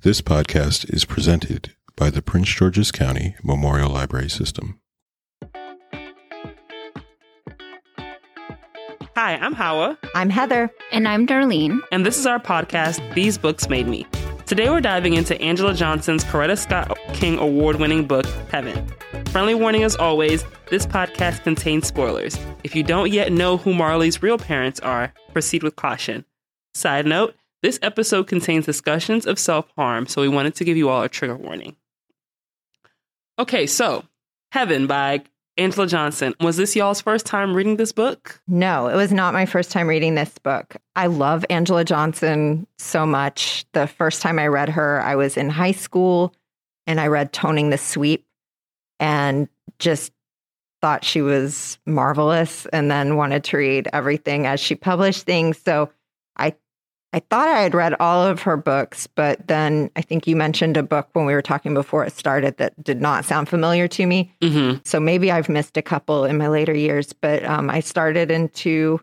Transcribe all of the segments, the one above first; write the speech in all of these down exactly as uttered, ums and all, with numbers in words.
This podcast is presented by the Prince George's County Memorial Library System. Hi, I'm Hawa. I'm Heather. And I'm Darlene. And this is our podcast, These Books Made Me. Today we're diving into Angela Johnson's Coretta Scott King award-winning book, Heaven. Friendly warning as always, this podcast contains spoilers. If you don't yet know who Marley's real parents are, proceed with caution. Side note, this episode contains discussions of self-harm, so we wanted to give you all a trigger warning. Okay, so, Heaven by Angela Johnson. Was this y'all's first time reading this book? No, it was not my first time reading this book. I love Angela Johnson so much. The first time I read her, I was in high school, and I read Toning the Sweep, and just thought she was marvelous, and then wanted to read everything as she published things. So I I thought I had read all of her books, but then I think you mentioned a book when we were talking before it started that did not sound familiar to me. Mm-hmm. So maybe I've missed a couple in my later years, but um, I started into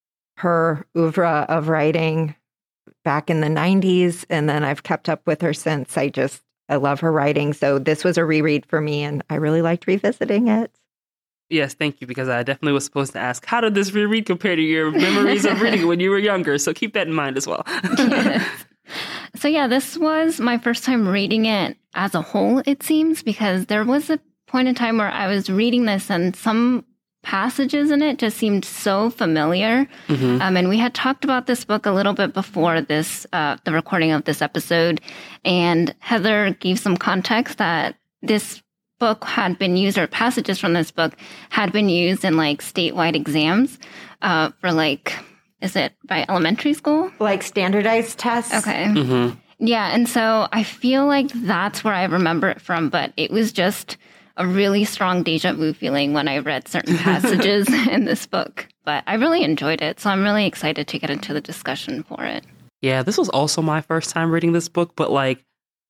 her oeuvre of writing back in the nineties, and then I've kept up with her since. I just, I love her writing. So this was a reread for me, and I really liked revisiting it. Yes, thank you, because I definitely was supposed to ask, how did this reread compare to your memories of reading when you were younger? So keep that in mind as well. Yes. So yeah, this was my first time reading it as a whole, it seems, because there was a point in time where I was reading this and some passages in it just seemed so familiar. Mm-hmm. Um, and we had talked about this book a little bit before this, uh, the recording of this episode. And Heather gave some context that this book had been used, or passages from this book had been used in like statewide exams uh, for like, is it by elementary school? Like standardized tests? Okay. Mm-hmm. Yeah. And so I feel like that's where I remember it from, but it was just a really strong deja vu feeling when I read certain passages in this book. But I really enjoyed it. So I'm really excited to get into the discussion for it. Yeah, this was also my first time reading this book, but like,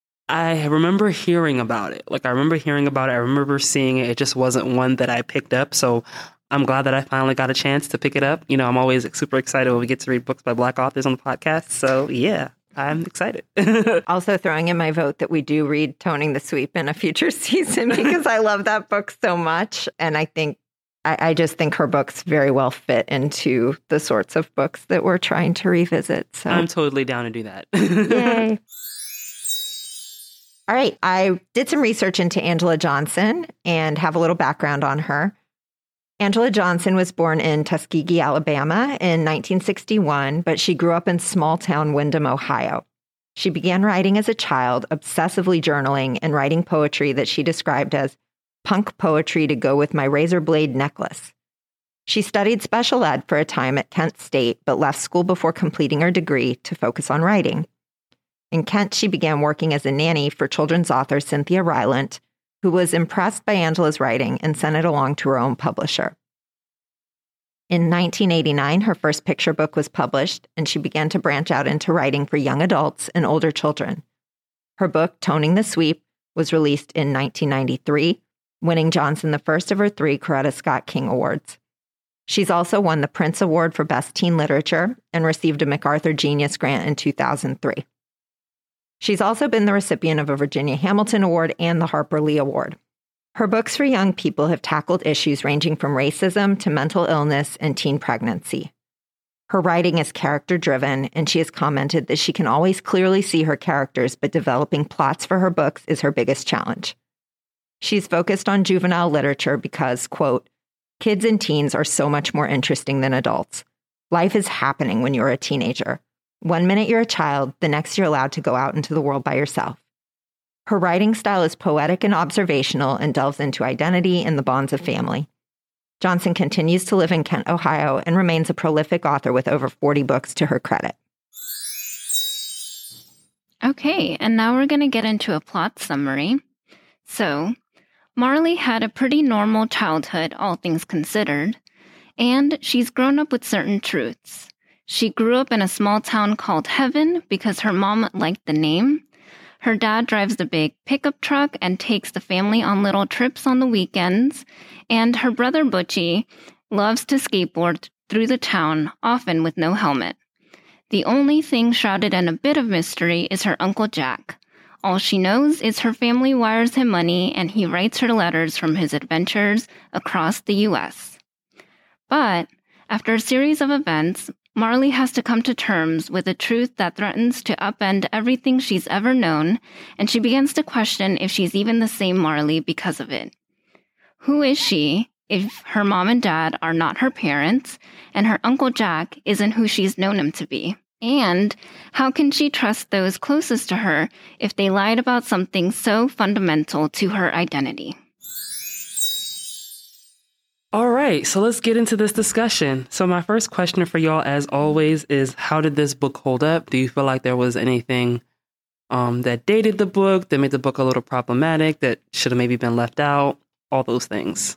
I remember hearing about it. Like, I remember hearing about it. I remember seeing it. It just wasn't one that I picked up. So I'm glad that I finally got a chance to pick it up. You know, I'm always like, super excited when we get to read books by Black authors on the podcast. So yeah, I'm excited. Also throwing in my vote that we do read Toning the Sweep in a future season because I love that book so much. And I think, I, I just think her books very well fit into the sorts of books that we're trying to revisit. So I'm totally down to do that. Yay. All right. I did some research into Angela Johnson and have a little background on her. Angela Johnson was born in Tuskegee, Alabama in nineteen sixty-one, but she grew up in small town Windham, Ohio. She began writing as a child, obsessively journaling and writing poetry that she described as punk poetry to go with my razor blade necklace. She studied special ed for a time at Kent State, but left school before completing her degree to focus on writing. In Kent, she began working as a nanny for children's author Cynthia Rylant, who was impressed by Angela's writing and sent it along to her own publisher. In nineteen eighty-nine, her first picture book was published, and she began to branch out into writing for young adults and older children. Her book, Toning the Sweep, was released in nineteen ninety-three, winning Johnson the first of her three Coretta Scott King Awards. She's also won the Printz Award for Best Teen Literature and received a MacArthur Genius Grant in two thousand three. She's also been the recipient of a Virginia Hamilton Award and the Harper Lee Award. Her books for young people have tackled issues ranging from racism to mental illness and teen pregnancy. Her writing is character-driven, and she has commented that she can always clearly see her characters, but developing plots for her books is her biggest challenge. She's focused on juvenile literature because, quote, kids and teens are so much more interesting than adults. Life is happening when you're a teenager. One minute you're a child, the next you're allowed to go out into the world by yourself. Her writing style is poetic and observational and delves into identity and the bonds of family. Johnson continues to live in Kent, Ohio, and remains a prolific author with over forty books to her credit. Okay, and now we're going to get into a plot summary. So, Marley had a pretty normal childhood, all things considered, and she's grown up with certain truths. She grew up in a small town called Heaven because her mom liked the name. Her dad drives the big pickup truck and takes the family on little trips on the weekends. And her brother Butchie loves to skateboard through the town, often with no helmet. The only thing shrouded in a bit of mystery is her Uncle Jack, All she knows is her family wires him money and he writes her letters from his adventures across the U S. But after a series of events, Marley has to come to terms with a truth that threatens to upend everything she's ever known, and she begins to question if she's even the same Marley because of it. Who is she if her mom and dad are not her parents, and her Uncle Jack isn't who she's known him to be? And how can she trust those closest to her if they lied about something so fundamental to her identity? All right, so let's get into this discussion. So my first question for y'all, as always, is how did this book hold up? Do you feel like there was anything um, that dated the book, that made the book a little problematic, that should have maybe been left out? All those things.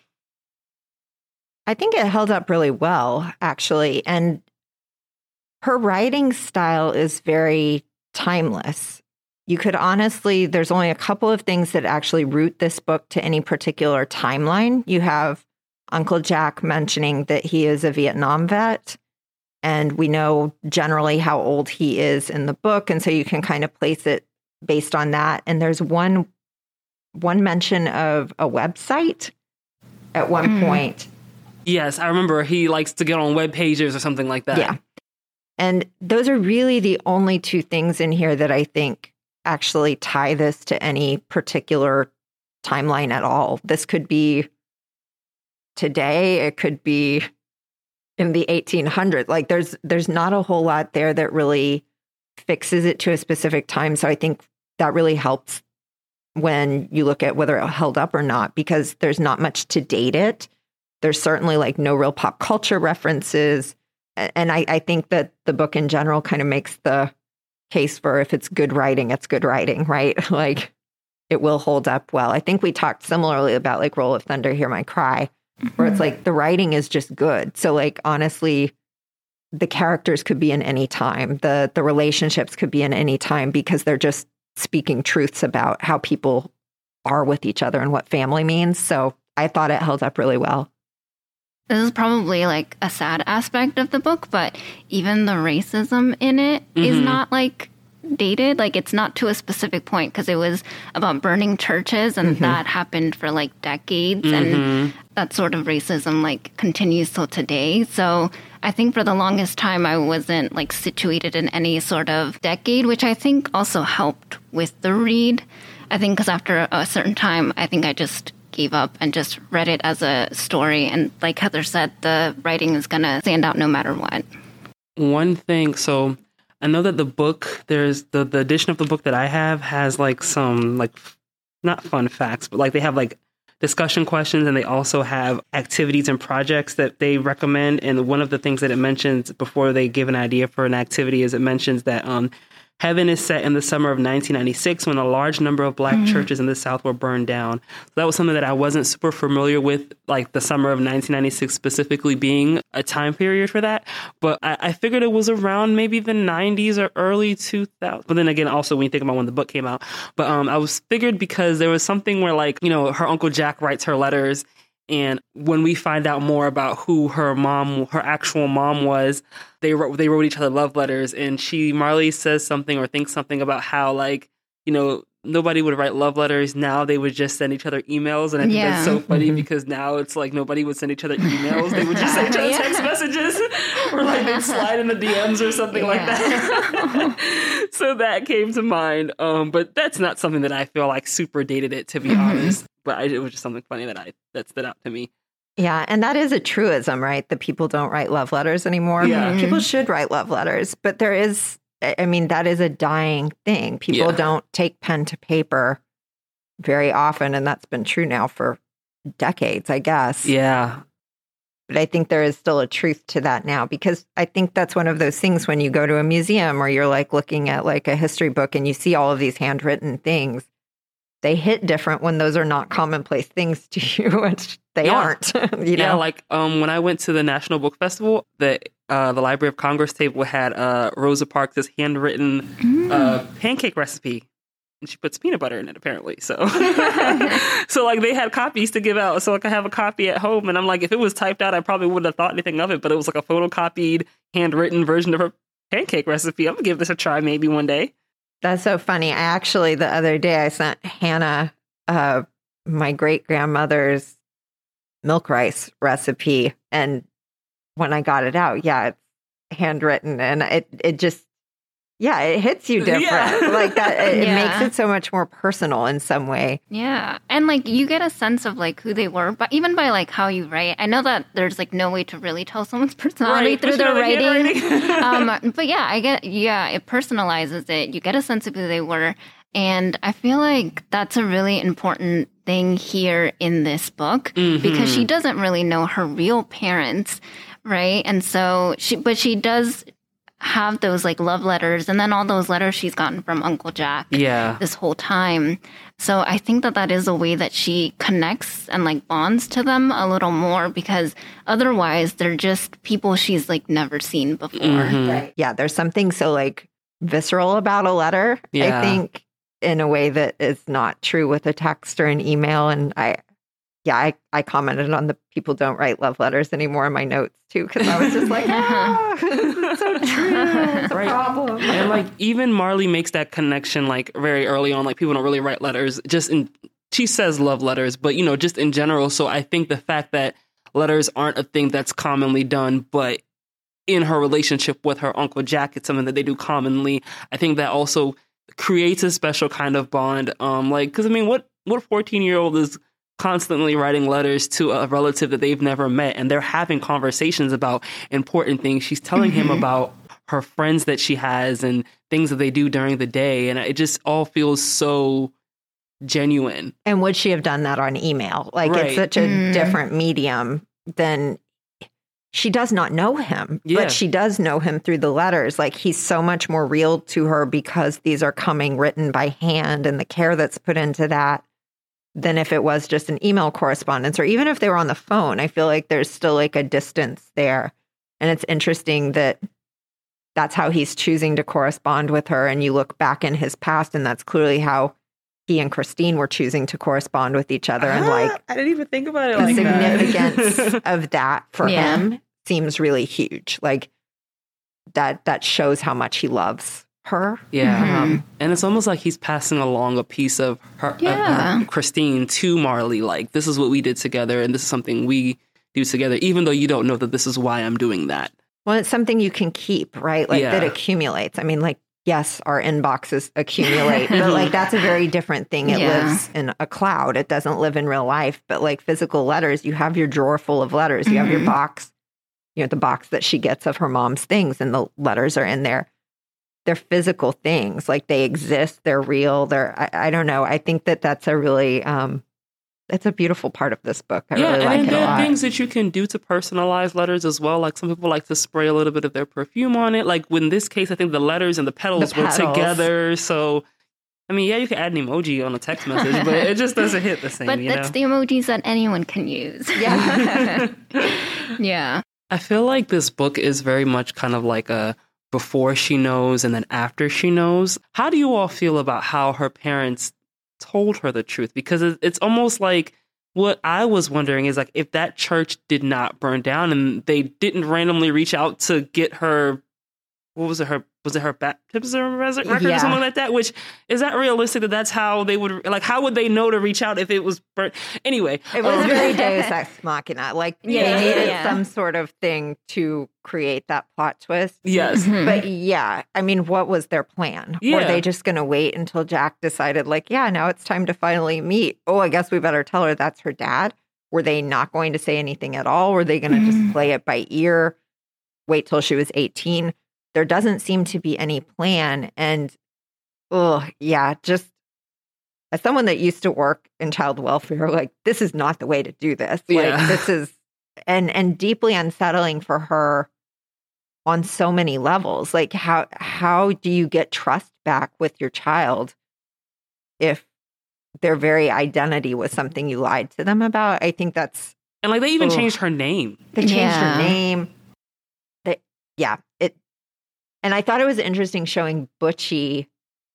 I think it held up really well, actually. And her writing style is very timeless. You could honestly, there's only a couple of things that actually root this book to any particular timeline. You have Uncle Jack mentioning that he is a Vietnam vet, and we know generally how old he is in the book, and so you can kind of place it based on that. And there's one one mention of a website at one mm. point. Yes, I remember he likes to get on web pages or something like that. Yeah. And those are really the only two things in here that I think actually tie this to any particular timeline at all. This could be today, it could be in the eighteen hundreds. Like there's there's not a whole lot there that really fixes it to a specific time. So I think that really helps when you look at whether it held up or not, because there's not much to date it. There's certainly like no real pop culture references. And I, I think that the book in general kind of makes the case for if it's good writing, it's good writing, right? Like it will hold up well. I think we talked similarly about like Roll of Thunder, Hear My Cry, where it's like the writing is just good. So like, honestly, the characters could be in any time. The the relationships could be in any time because they're just speaking truths about how people are with each other and what family means. So I thought it held up really well. This is probably like a sad aspect of the book, but even the racism in it mm-hmm. is not like dated. Like it's not to a specific point because it was about burning churches and mm-hmm. that happened for like decades. Mm-hmm. And that sort of racism like continues till today. So I think for the longest time, I wasn't like situated in any sort of decade, which I think also helped with the read. I think because after a certain time, I think I just gave up and just read it as a story. And like Heather said, the writing is going to stand out no matter what. One thing, so I know that the book, there's the, the edition of the book that I have has like some like, not fun facts, but like they have like discussion questions and they also have activities and projects that they recommend. And one of the things that it mentions before they give an idea for an activity is it mentions that um, Heaven is set in the summer of nineteen ninety-six when a large number of Black mm-hmm. churches in the South were burned down. So that was something that I wasn't super familiar with, like the summer of nineteen ninety-six specifically being a time period for that. But I, I figured it was around maybe the nineties or early two thousands. But then again, also when you think about when the book came out. But um, I was figured because there was something where like, you know, her Uncle Jack writes her letters. And when we find out more about who her mom, her actual mom was, they wrote, they wrote each other love letters. And she, Marley says something or thinks something about how, like, you know, nobody would write love letters. Now they would just send each other emails. And I think yeah. that's so funny mm-hmm. because now it's like nobody would send each other emails. They would just send each other yeah. text messages or like they'd slide in the D Ms or something yeah. like that. So that came to mind. Um, but that's not something that I feel like super dated it, to be mm-hmm. honest. But I, it was just something funny that I that stood out to me. Yeah, and that is a truism, right? That people don't write love letters anymore. Yeah. Mm-hmm. People should write love letters, but there is, I mean, that is a dying thing. People yeah. don't take pen to paper very often, and that's been true now for decades, I guess. Yeah. But I think there is still a truth to that now, because I think that's one of those things when you go to a museum or you're like looking at like a history book and you see all of these handwritten things. They hit different when those are not commonplace things to you, which they yeah. aren't. you know, yeah, like um, when I went to the National Book Festival, the uh, the Library of Congress table had uh, Rosa Parks' handwritten mm. uh, pancake recipe, and she puts peanut butter in it apparently. So, so like they had copies to give out, so like I have a copy at home, and I'm like, if it was typed out, I probably wouldn't have thought anything of it, but it was like a photocopied, handwritten version of her pancake recipe. I'm gonna give this a try maybe one day. That's so funny. I actually, the other day, I sent Hannah uh, my great grandmother's milk rice recipe. And when I got it out, yeah, it's handwritten. And it, it just, yeah, it hits you different. Yeah. Like that. It, yeah. it makes it so much more personal in some way. Yeah. And like you get a sense of like who they were, but even by like how you write. I know that there's like no way to really tell someone's personality right, through their writing. um, but yeah, I get, yeah, it personalizes it. You get a sense of who they were. And I feel like that's a really important thing here in this book mm-hmm. because she doesn't really know her real parents, right? And so she, but she does have those like love letters and then all those letters she's gotten from Uncle Jack yeah. this whole time. So I think that that is a way that she connects and like bonds to them a little more because otherwise they're just people she's like never seen before. Mm-hmm. Right. Yeah, there's something so like visceral about a letter, yeah. I think, in a way that is not true with a text or an email. And I, yeah, I, I commented on the people don't write love letters anymore in my notes too, because I was just like, ah, it's so true. It's a right. problem. And like even Marley makes that connection like very early on. Like people don't really write letters. Just in she says love letters, but you know, just in general. So I think the fact that letters aren't a thing that's commonly done, but in her relationship with her Uncle Jack, it's something that they do commonly. I think that also creates a special kind of bond. Um, like because I mean, what what fourteen year old is constantly writing letters to a relative that they've never met, and they're having conversations about important things. She's telling mm-hmm. him about her friends that she has and things that they do during the day, and it just all feels so genuine. And would she have done that on email? Like right. it's such a mm. different medium than she does not know him, yeah. but she does know him through the letters. Like he's so much more real to her because these are coming written by hand and the care that's put into that than if it was just an email correspondence or even if they were on the phone. I feel like there's still like a distance there. And it's interesting that that's how he's choosing to correspond with her. And you look back in his past and that's clearly how he and Christine were choosing to correspond with each other. And like, I didn't even think about it the like significance that. of that for yeah. him seems really huge. Like that, that shows how much he loves her. Yeah. Mm-hmm. Um, and it's almost like he's passing along a piece of her, yeah. uh, her, Christine to Marley. Like, this is what we did together and this is something we do together, even though you don't know that this is why I'm doing that. Well, it's something you can keep, right? Like yeah. that accumulates. I mean, like, yes, our inboxes accumulate, but like that's a very different thing. It yeah. lives in a cloud. It doesn't live in real life. But like physical letters, you have your drawer full of letters. You have mm-hmm. your box, you know, the box that she gets of her mom's things, and the letters are in there. They're physical things. Like they exist. They're real. They're, I, I don't know. I think that that's a really, um, it's a beautiful part of this book. I yeah, really and like it a there lot. are things that you can do to personalize letters as well. Like some people like to spray a little bit of their perfume on it. Like in this case, I think the letters and the petals, The petals. were together. So, I mean, yeah, you can add an emoji on a text message, but it just doesn't hit the same. But you that's know? the emojis that anyone can use. Yeah. yeah. I feel like this book is very much kind of like a before she knows and then after she knows. How do you all feel about how her parents told her the truth? Because it's almost like what I was wondering is like if that church did not burn down and they didn't randomly reach out to get her, what was it, her, was it her baptism record Yeah. or something like that? Which, is that realistic that that's how they would, like, how would they know to reach out if it was burnt? Anyway. It was um, very Deus Ex Machina. Like Yeah, they needed yeah. some sort of thing to create that plot twist. Yes. Mhm. But yeah, I mean, what was their plan? Yeah. Were they just going to wait until Jack decided, like, yeah, now it's time to finally meet? Oh, I guess we better tell her that's her dad. Were they not going to say anything at all? Were they going to Mhm. just play it by ear, wait till she was eighteen? There doesn't seem to be any plan. And, oh, yeah, just as someone that used to work in child welfare, like, this is not the way to do this. Yeah. Like, this is, and and deeply unsettling for her on so many levels. Like, how how do you get trust back with your child if their very identity was something you lied to them about? I think that's, And like they even Ugh. changed her name. they changed Yeah. her name. They, yeah, it, and I thought it was interesting showing Butchie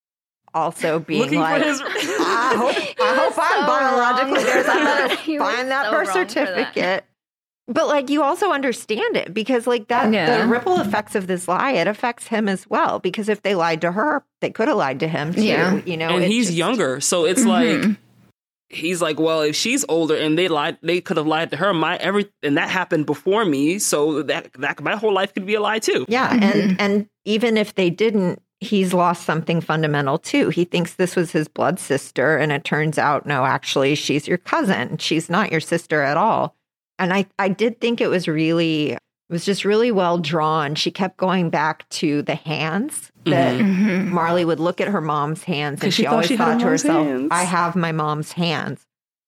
also being Looking like, for his. I hope, He I was hope I'm so biologically wrong there's. I'm for that. gonna He was find that so birth wrong for that. certificate. But like, you also understand it because like that, Yeah. the ripple effects of this lie, it affects him as well. Because if they lied to her, they could have lied to him too. Yeah. You know, And it's he's just- younger, so it's Mhm. like he's like, well, if she's older and they lied, they could have lied to her. My every and that happened before me, so that that my whole life could be a lie too. Yeah, Mhm. and and even if they didn't, he's lost something fundamental too. He thinks this was his blood sister, and it turns out no, actually, she's your cousin. She's not your sister at all. And I, I did think it was really, it was just really well drawn. She kept going back to the hands that Mhm. Marley would look at her mom's hands, and 'Cause she she, thought always she had thought her to mom's herself, hands. I have my mom's hands.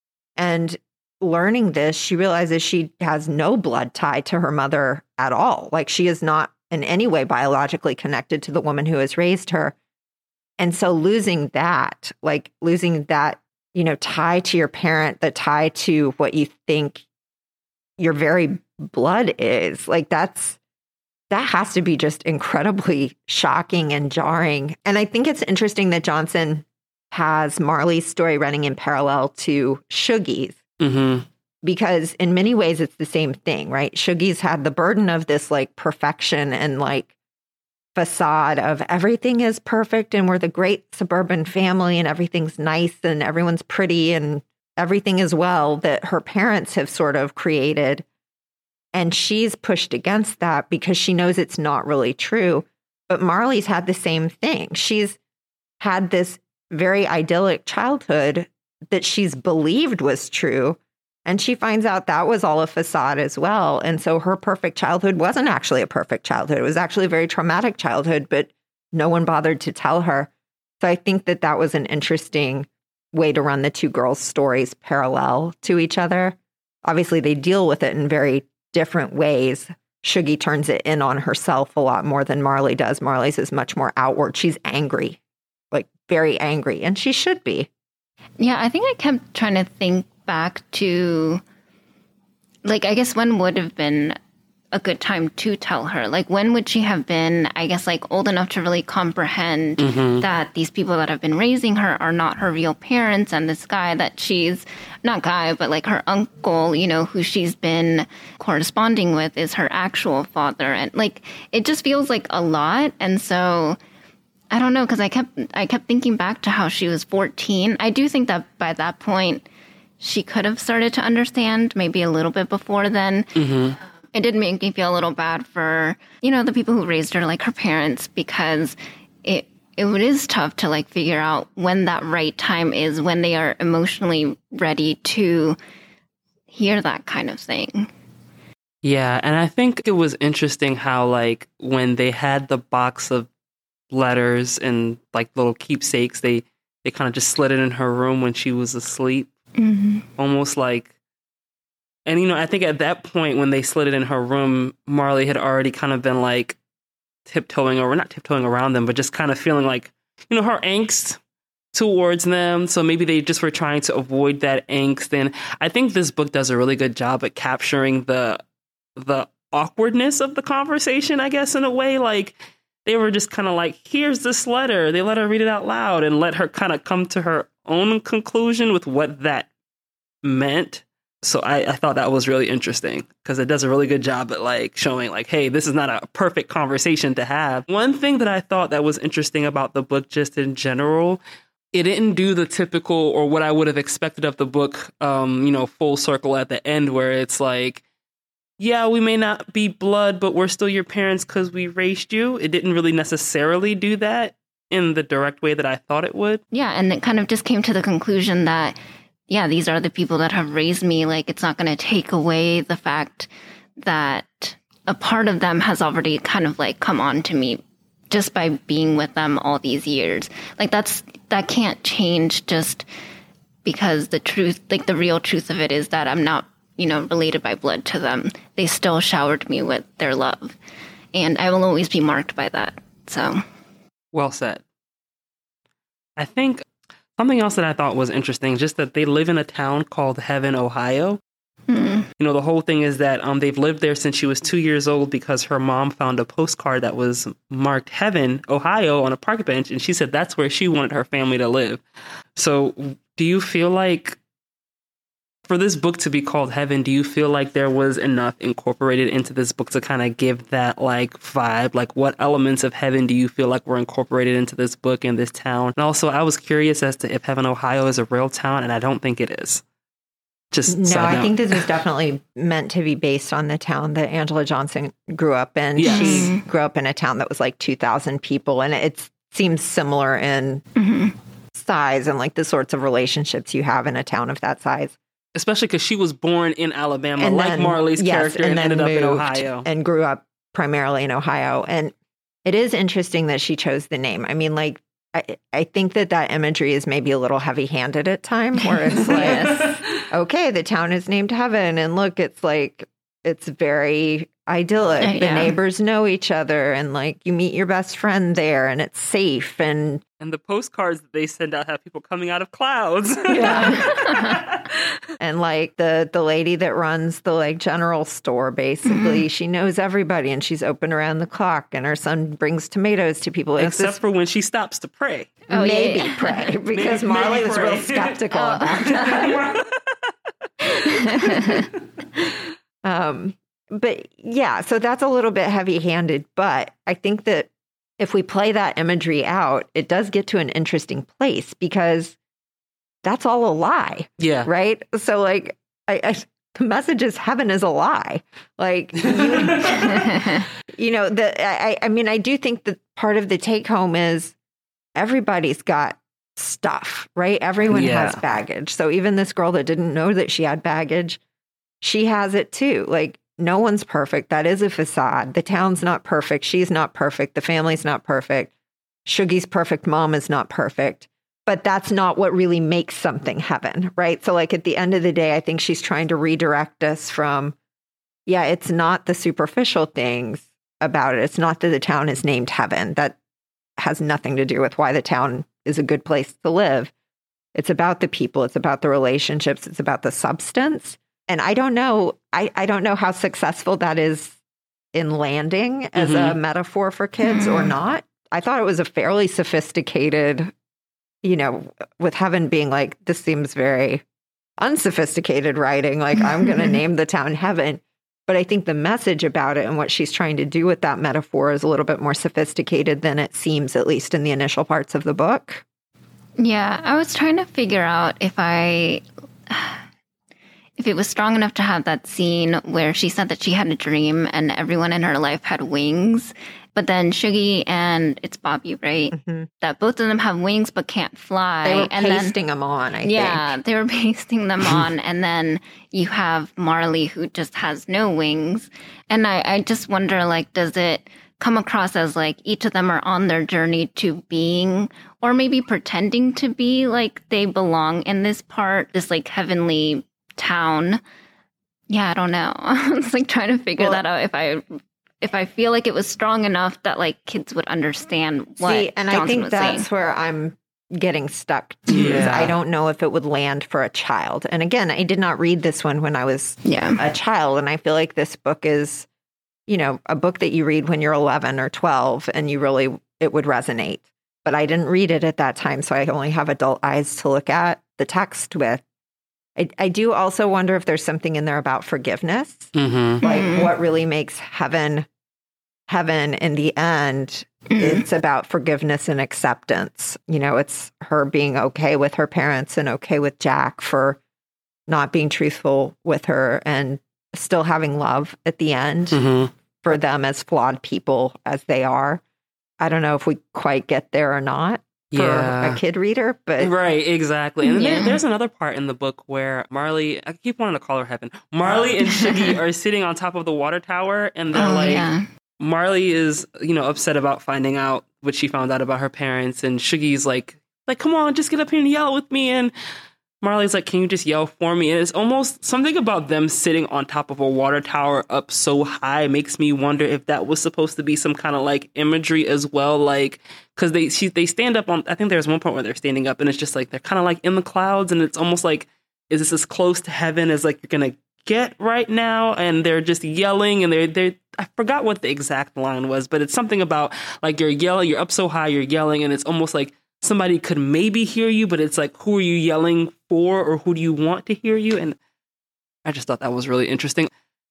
And learning this, she realizes she has no blood tie to her mother at all. Like she is not in any way biologically connected to the woman who has raised her. And so losing that, like losing that, you know, tie to your parent, the tie to what you think your very blood is, like that's, that has to be just incredibly shocking and jarring. And I think it's interesting that Johnson has Marley's story running in parallel to Shoogie's, Mm-hmm. because in many ways it's the same thing, right? Shoogie's had the burden of this like perfection and like facade of everything is perfect and we're the great suburban family and everything's nice and everyone's pretty and everything is well that her parents have sort of created. And she's pushed against that because she knows it's not really true. But Marley's had the same thing. She's had this very idyllic childhood that she's believed was true. And she finds out that was all a facade as well. And so her perfect childhood wasn't actually a perfect childhood. It was actually a very traumatic childhood, but no one bothered to tell her. So I think that that was an interesting way to run the two girls' stories parallel to each other. Obviously, they deal with it in very different ways. Shoogie turns it in on herself a lot more than Marley does. Marley's is much more outward. She's angry, like very angry, and she should be. Yeah, I think I kept trying to think back to, like, I guess when would have been a good time to tell her? Like, when would she have been, I guess, like, old enough to really comprehend Mm-hmm. that these people that have been raising her are not her real parents, and this guy that she's, not guy, but like her uncle, you know, who she's been corresponding with is her actual father. And, like, it just feels like a lot. And so I don't know, because I kept I kept thinking back to how she was fourteen. I do think that by that point, she could have started to understand, maybe a little bit before then. Mm-hmm. It did make me feel a little bad for, you know, the people who raised her, like her parents, because it it is tough to like figure out when that right time is, when they are emotionally ready to hear that kind of thing. Yeah, and I think it was interesting how, like, when they had the box of letters and like little keepsakes, they they kind of just slid it in her room when she was asleep, Mm-hmm. almost like. And you know, I think at that point when they slid it in her room, Marley had already kind of been like tiptoeing, or not tiptoeing around them, but just kind of feeling like, you know, her angst towards them. So maybe they just were trying to avoid that angst. And I think this book does a really good job at capturing the the awkwardness of the conversation, I guess, in a way. Like, they were just kind of like, here's this letter. They let her read it out loud and let her kind of come to her own conclusion with what that meant. So I, I thought that was really interesting because it does a really good job at like showing like, hey, this is not a perfect conversation to have. One thing that I thought that was interesting about the book just in general, it didn't do the typical or what I would have expected of the book, um, you know, full circle at the end where it's like, yeah, we may not be blood, but we're still your parents because we raised you. It didn't really necessarily do that in the direct way that I thought it would. Yeah, and it kind of just came to the conclusion that, yeah, these are the people that have raised me. Like, it's not going to take away the fact that a part of them has already kind of like come on to me just by being with them all these years. Like, that's, that can't change just because the truth, like the real truth of it is that I'm not, you know, related by blood to them. They still showered me with their love. And I will always be marked by that. So. Well said. I think something else that I thought was interesting, just that they live in a town called Heaven, Ohio. Mm. You know, the whole thing is that um, they've lived there since she was two years old because her mom found a postcard that was marked Heaven, Ohio on a park bench. And she said that's where she wanted her family to live. So do you feel like for this book to be called Heaven, do you feel like there was enough incorporated into this book to kind of give that like vibe? Like what elements of heaven do you feel like were incorporated into this book and this town? And also, I was curious as to if Heaven, Ohio is a real town, and I don't think it is. Just no, I note. think this is definitely meant to be based on the town that Angela Johnson grew up in. Yes. She grew up in a town that was like two thousand people, and it seems similar in mm-hmm. size and like the sorts of relationships you have in a town of that size. Especially because she was born in Alabama, and like then, Marley's yes, character, and, and ended up in moved Ohio. And grew up primarily in Ohio. And it is interesting that she chose the name. I mean, like, I, I think that that imagery is maybe a little heavy-handed at times, where it's like, okay, the town is named Heaven, and look, it's like, it's very idyllic. Yeah. The neighbors know each other, and like, you meet your best friend there, and it's safe. And And the postcards that they send out have people coming out of clouds. yeah. And like the the lady that runs the like general store, basically, she knows everybody, and she's open around the clock, and her son brings tomatoes to people. It's Except this, for when she stops to pray. Oh, yeah, maybe yeah. pray, because Maybe- Marley maybe was pray. real skeptical Oh. about that. um, but yeah, so that's a little bit heavy-handed, but I think that if we play that imagery out, it does get to an interesting place, because that's all a lie. Yeah. Right. So like, I, I the message is heaven is a lie. Like, you, you know, the, I, I mean, I do think that part of the take home is everybody's got stuff, right? Everyone Yeah. has baggage. So even this girl that didn't know that she had baggage, she has it too. Like, no one's perfect. That is a facade. The town's not perfect. She's not perfect. The family's not perfect. Shoogie's perfect mom is not perfect. But that's not what really makes something heaven, right? So like at the end of the day, I think she's trying to redirect us from, yeah, it's not the superficial things about it. It's not that the town is named Heaven. That has nothing to do with why the town is a good place to live. It's about the people. It's about the relationships. It's about the substance. And I don't know, I, I don't know how successful that is in landing as Mhm. a metaphor for kids or not. I thought it was a fairly sophisticated, you know, with Heaven being like, this seems very unsophisticated writing. Like, I'm going to name the town Heaven. But I think the message about it and what she's trying to do with that metaphor is a little bit more sophisticated than it seems, at least in the initial parts of the book. Yeah, I was trying to figure out if I, if it was strong enough to have that scene where she said that she had a dream and everyone in her life had wings. But then Shoogie and it's Bobby, right? Mm-hmm. That both of them have wings but can't fly. They were and pasting them on, I yeah, think. they were pasting them on. And then you have Marley, who just has no wings. And I, I just wonder, like, does it come across as like each of them are on their journey to being, or maybe pretending to be, like they belong in this part, this like heavenly town? Yeah, I don't know. I was like trying to figure Well, that out if I if I feel like it was strong enough that like kids would understand what See, and Johnson I think was that's saying. where I'm getting stuck too. Is Yeah. I don't know if it would land for a child. And again, I did not read this one when I was Yeah. a child, and I feel like this book is, you know, a book that you read when you're eleven or twelve, and you really, it would resonate. But I didn't read it at that time, so I only have adult eyes to look at the text with. I, I do also wonder if there's something in there about forgiveness, Mm-hmm. like Mhm. what really makes heaven heaven in the end. Mhm. It's about forgiveness and acceptance. You know, it's her being okay with her parents and okay with Jack for not being truthful with her, and still having love at the end Mm-hmm. for them as flawed people as they are. I don't know if we quite get there or not for Yeah. a kid reader, but Right, exactly. And then there, Yeah. there's another part in the book where Marley, I keep wanting to call her Heaven, Marley and Shoogie are sitting on top of the water tower, and they're Oh, like, yeah. Marley is, you know, upset about finding out what she found out about her parents, and Shoogie's like, like, come on, just get up here and yell with me. And Marley's like, can you just yell for me? And it's almost something about them sitting on top of a water tower up so high makes me wonder if that was supposed to be some kind of like imagery as well. Like, because they she, they stand up on, I think there's one point where they're standing up and it's just like, they're kind of like in the clouds, and it's almost like, is this as close to heaven as like you're going to get right now? And they're just yelling, and they're, they're, I forgot what the exact line was, but it's something about like you're yelling, you're up so high, you're yelling, and it's almost like somebody could maybe hear you, but it's like, who are you yelling for, or who do you want to hear you? And I just thought that was really interesting.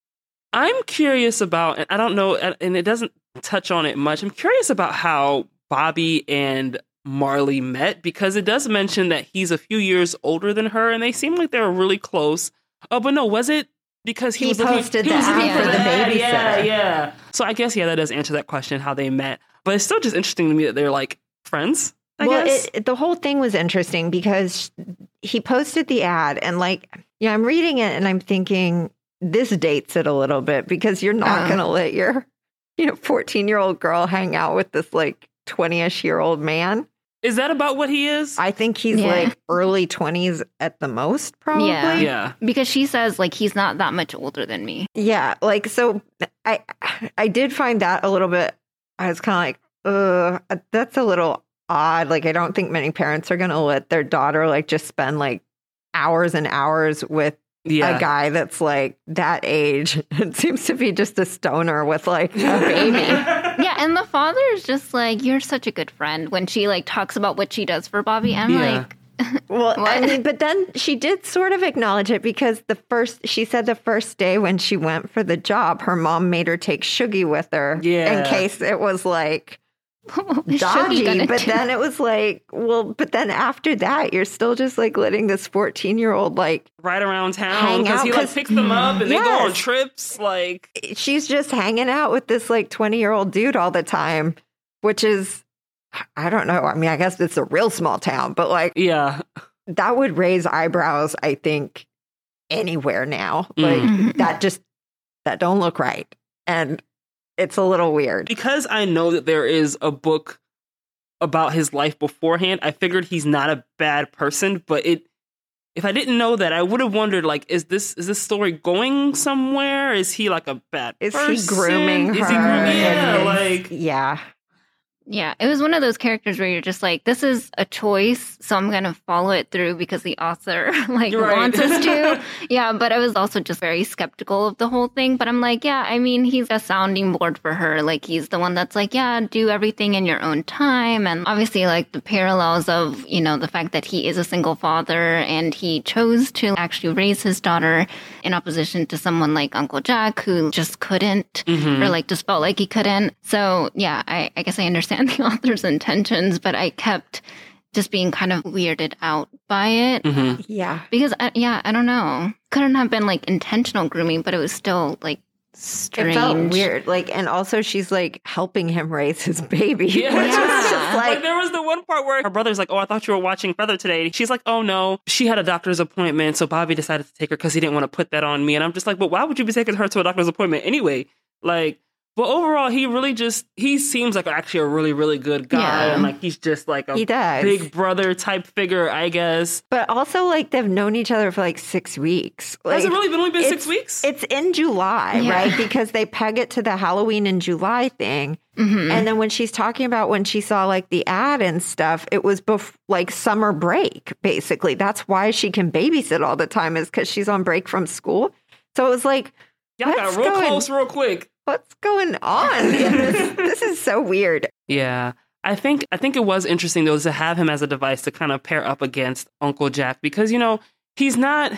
I'm curious about, and I don't know, and it doesn't touch on it much. I'm curious about how Bobby and Marley met, because it does mention that he's a few years older than her, and they seem like they were really close. Oh, but no, was it because he, he was posted looking, the ad for the babysitter? Yeah, yeah. So I guess, yeah, that does answer that question, how they met. But it's still just interesting to me that they're like friends, I well, guess. It, the whole thing was interesting because he posted the ad, and like, yeah, I'm reading it and I'm thinking this dates it a little bit, because you're not Uh. going to let your, you know, fourteen year old girl hang out with this like twenty-ish year old man. Is that about what he is? I think he's Yeah. like early twenties at the most, probably. Yeah. yeah. Because she says, like, he's not that much older than me. Yeah, like, so I I did find that a little bit, I was kind of like, uh, that's a little odd. Like, I don't think many parents are going to let their daughter like just spend like hours and hours with Yeah. a guy that's like that age. It seems to be just a stoner with like a baby. Yeah, and the father is just like, you're such a good friend when she like talks about what she does for Bobby. I'm Yeah. like, Well, I What? mean, but then she did sort of acknowledge it, because the first, she said the first day when she went for the job, her mom made her take Shuggy with her Yeah. in case it was like what is Shuggy dodgy. gonna But do? then it was like, well, but then after that, you're still just like letting this fourteen year old like, Right around town, Hang because out, he like 'cause- picks them up and they go on Yes. trips. Like, she's just hanging out with this like twenty year old dude all the time, which is, I don't know. I mean, I guess it's a real small town, but like yeah, that would raise eyebrows, I think, anywhere now. Like Mhm. that just, that don't look right. And it's a little weird. because I know that there is a book about his life beforehand. I figured he's not a bad person, but it. If I didn't know that, I would have wondered, like, is this is this story going somewhere? Is he like a bad Is person? he grooming her? Is he grooming? Yeah, And like, yeah. Yeah, it was one of those characters where you're just like, this is a choice, so I'm going to follow it through because the author like You're right. wants us to. Yeah, but I was also just very skeptical of the whole thing. But I'm like, yeah, I mean, he's a sounding board for her. Like, he's the one that's like, yeah, do everything in your own time. And obviously, like, the parallels of, you know, the fact that he is a single father and he chose to actually raise his daughter in opposition to someone like Uncle Jack, who just couldn't, Mhm. or like just felt like he couldn't. So, yeah, I, I guess I understand the author's intentions, but I kept just being kind of weirded out by it. Mhm. Yeah. Because, I, yeah, I don't know. Couldn't have been like intentional grooming, but it was still like strange. It felt weird. Like, and also she's like helping him raise his baby. Yeah. Which is just Yeah. Like, like, there was the one part where her brother's like, "Oh, I thought you were watching Feather today." She's like, "Oh no, she had a doctor's appointment, so Bobby decided to take her because he didn't want to put that on me." And I'm just like, "But why would you be taking her to a doctor's appointment anyway?" Like, but overall, he really just he seems like actually a really really good guy, Yeah. and like he's just like a he does. big brother type figure, I guess. But also, like, they've known each other for like six weeks. Like, Has it really been only been six it's- weeks? It's in July, Yeah. right? Because they peg it to the Halloween in July thing. Mhm. And then when she's talking about when she saw like the ad and stuff, it was bef- like summer break, basically. That's why she can babysit all the time, is because she's on break from school. So it was like, Y'all got what's real going- close, real quick. what's going on? this, this is so weird. Yeah. I think I think it was interesting though to have him as a device to kind of pair up against Uncle Jack, because you know, he's not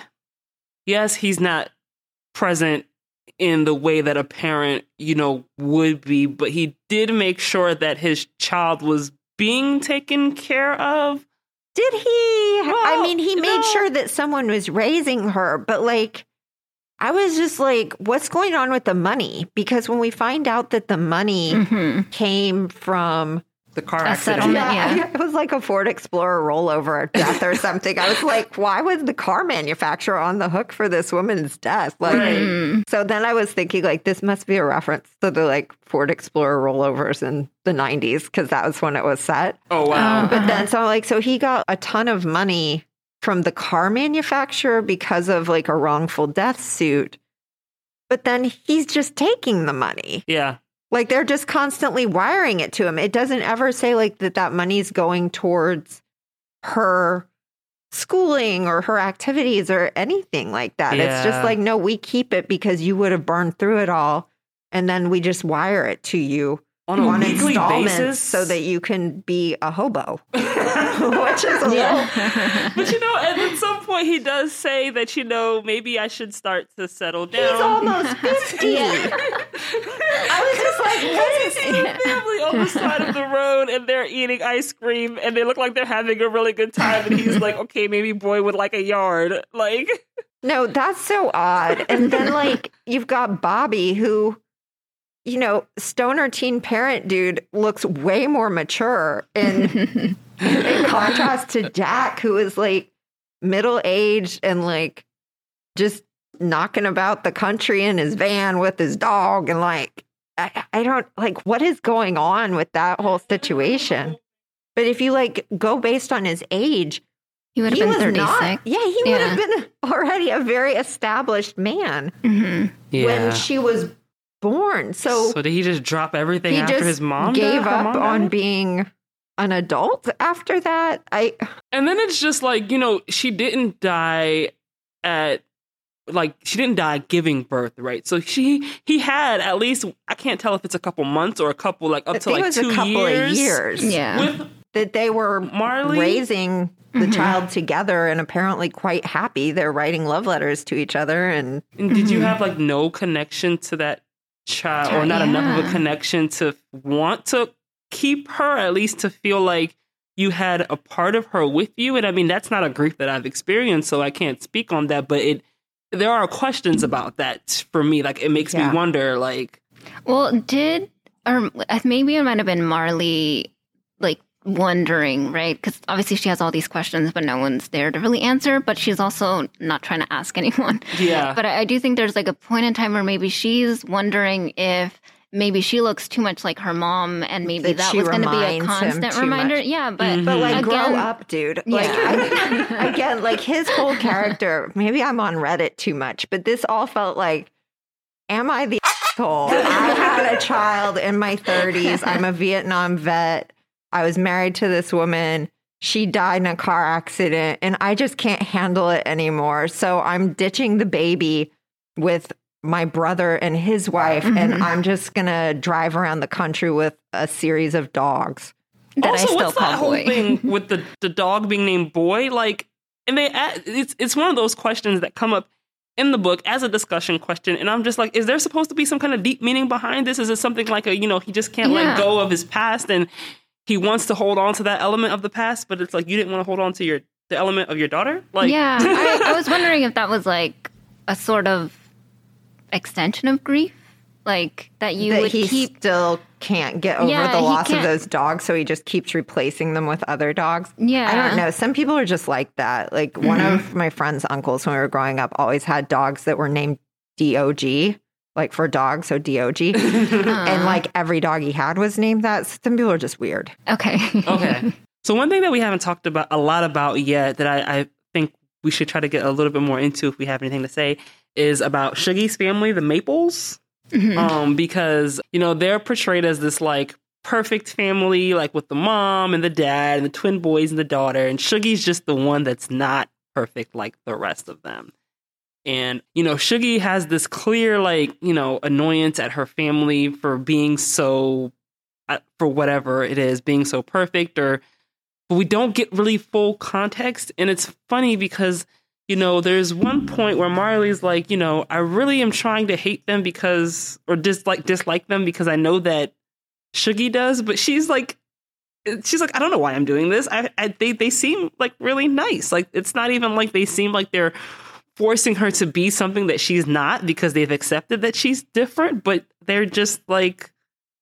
yes, he's not present in the way that a parent, you know, would be, but he did make sure that his child was being taken care of. Did he? I Well, mean, he made no. sure that someone was raising her, but like, I was just like, what's going on with the money? Because when we find out that the money Mhm. came from, The car A accident. settlement. yeah. it was like a Ford Explorer rollover death or something. I was like, why was the car manufacturer on the hook for this woman's death? Like, Right. Mm. so then I was thinking, like, this must be a reference to the like Ford Explorer rollovers in the nineties, because that was when it was set. Oh wow. Uh, But then, so like, so he got a ton of money from the car manufacturer because of like a wrongful death suit. But then he's just taking the money. Yeah. Like, they're just constantly wiring it to him. It doesn't ever say like that that money's going towards her schooling or her activities or anything like that. It's just Yeah. like, no, we keep it because you would have burned through it all. And then we just wire it to you on a on weekly installments basis so that you can be a hobo, which is a Yeah. But you know, and at some point he does say that, you know, maybe I should start to settle down. little, he's almost fifty. Yeah. I was just like, what is See a family on the side of the road and they're eating ice cream and they look like they're having a really good time, and he's like, okay, maybe boy would like a yard. Like, No, that's so odd. And then, like, you've got Bobby, who, you know, stoner teen parent dude looks way more mature in, in contrast to Jack, who is, like, middle-aged and, like, just knocking about the country in his van with his dog. And, like, I, I don't, like, what is going on with that whole situation? But if you, like, go based on his age, He would have he been was thirty-six. not. Yeah, he would Yeah. have been already a very established man hmm yeah. when she was born. So, So did he just drop everything he after just his mom gave died? Her up mom on died? being an adult after that. I And then it's just like, you know, she didn't die at, like, she didn't die giving birth, right? So she, he had at least, I can't tell if it's a couple months or a couple, like, up I to think like it was two a couple years. of years Yeah. With that they were Marley? raising the Mhm. child together and apparently quite happy. They're writing love letters to each other. And And did you Mhm. have like no connection to that child, or not enough of a Yeah. connection to want to keep her, at least to feel like you had a part of her with you? And I mean, that's not a grief that I've experienced, so I can't speak on that. But it, there are questions about that for me. Like, it makes Yeah. me wonder, like, Well, did, or maybe it might have been Marley, like, wondering, right? Because obviously she has all these questions, but no one's there to really answer. But she's also not trying to ask anyone. yeah, But I, I do think there's like a point in time where maybe she's wondering if maybe she looks too much like her mom, and maybe That that, she was going to be a reminds him constant too reminder. much. Yeah, but Mhm. But like, again, grow up, dude. Like, Yeah. I, again, like his whole character. Maybe I'm on Reddit too much, but this all felt like, am I the asshole? I had a child in my thirties. I'm a Vietnam vet. I was married to this woman. She died in a car accident, and I just can't handle it anymore. So I'm ditching the baby with my brother and his wife, and Mhm. I'm just gonna drive around the country with a series of dogs. that also, I still what's that call whole boy. thing with the, the dog being named Boy? Like, and they add, it's it's one of those questions that come up in the book as a discussion question, and I'm just like, is there supposed to be some kind of deep meaning behind this? Is it something like a, you know, he just can't Yeah. let go of his past and he wants to hold on to that element of the past, but it's like you didn't want to hold on to your the element of your daughter? Like, yeah, I, I was wondering if that was like a sort of extension of grief, like that you that would he keep. still can't get over Yeah, the he loss of can't- those dogs, so he just keeps replacing them with other dogs. Yeah, I don't know. Some people are just like that. Like one Mm-hmm. of my friend's uncles when we were growing up always had dogs that were named D O G, like for dogs, so D O G. And Uh, like every dog he had was named that. Some people are just weird. okay, okay. So one thing that we haven't talked about a lot about yet that I, I think we should try to get a little bit more into if we have anything to say is about Shuggy's family, the Maples. Mhm. Um, because, you know, they're portrayed as this like perfect family, like with the mom and the dad and the twin boys and the daughter. And Shuggy's just the one that's not perfect like the rest of them. And, you know, Shuggy has this clear, like, you know, annoyance at her family for being so, uh, for whatever it is, being so perfect, or, but we don't get really full context. And it's funny because, you know, there's one point where Marley's like, you know, I really am trying to hate them because, or dislike, dislike them because I know that Shuggy does, but she's like, she's like, I don't know why I'm doing this. I, I they, they seem like really nice. Like, it's not even like they seem like they're forcing her to be something that she's not because they've accepted that she's different, but they're just like,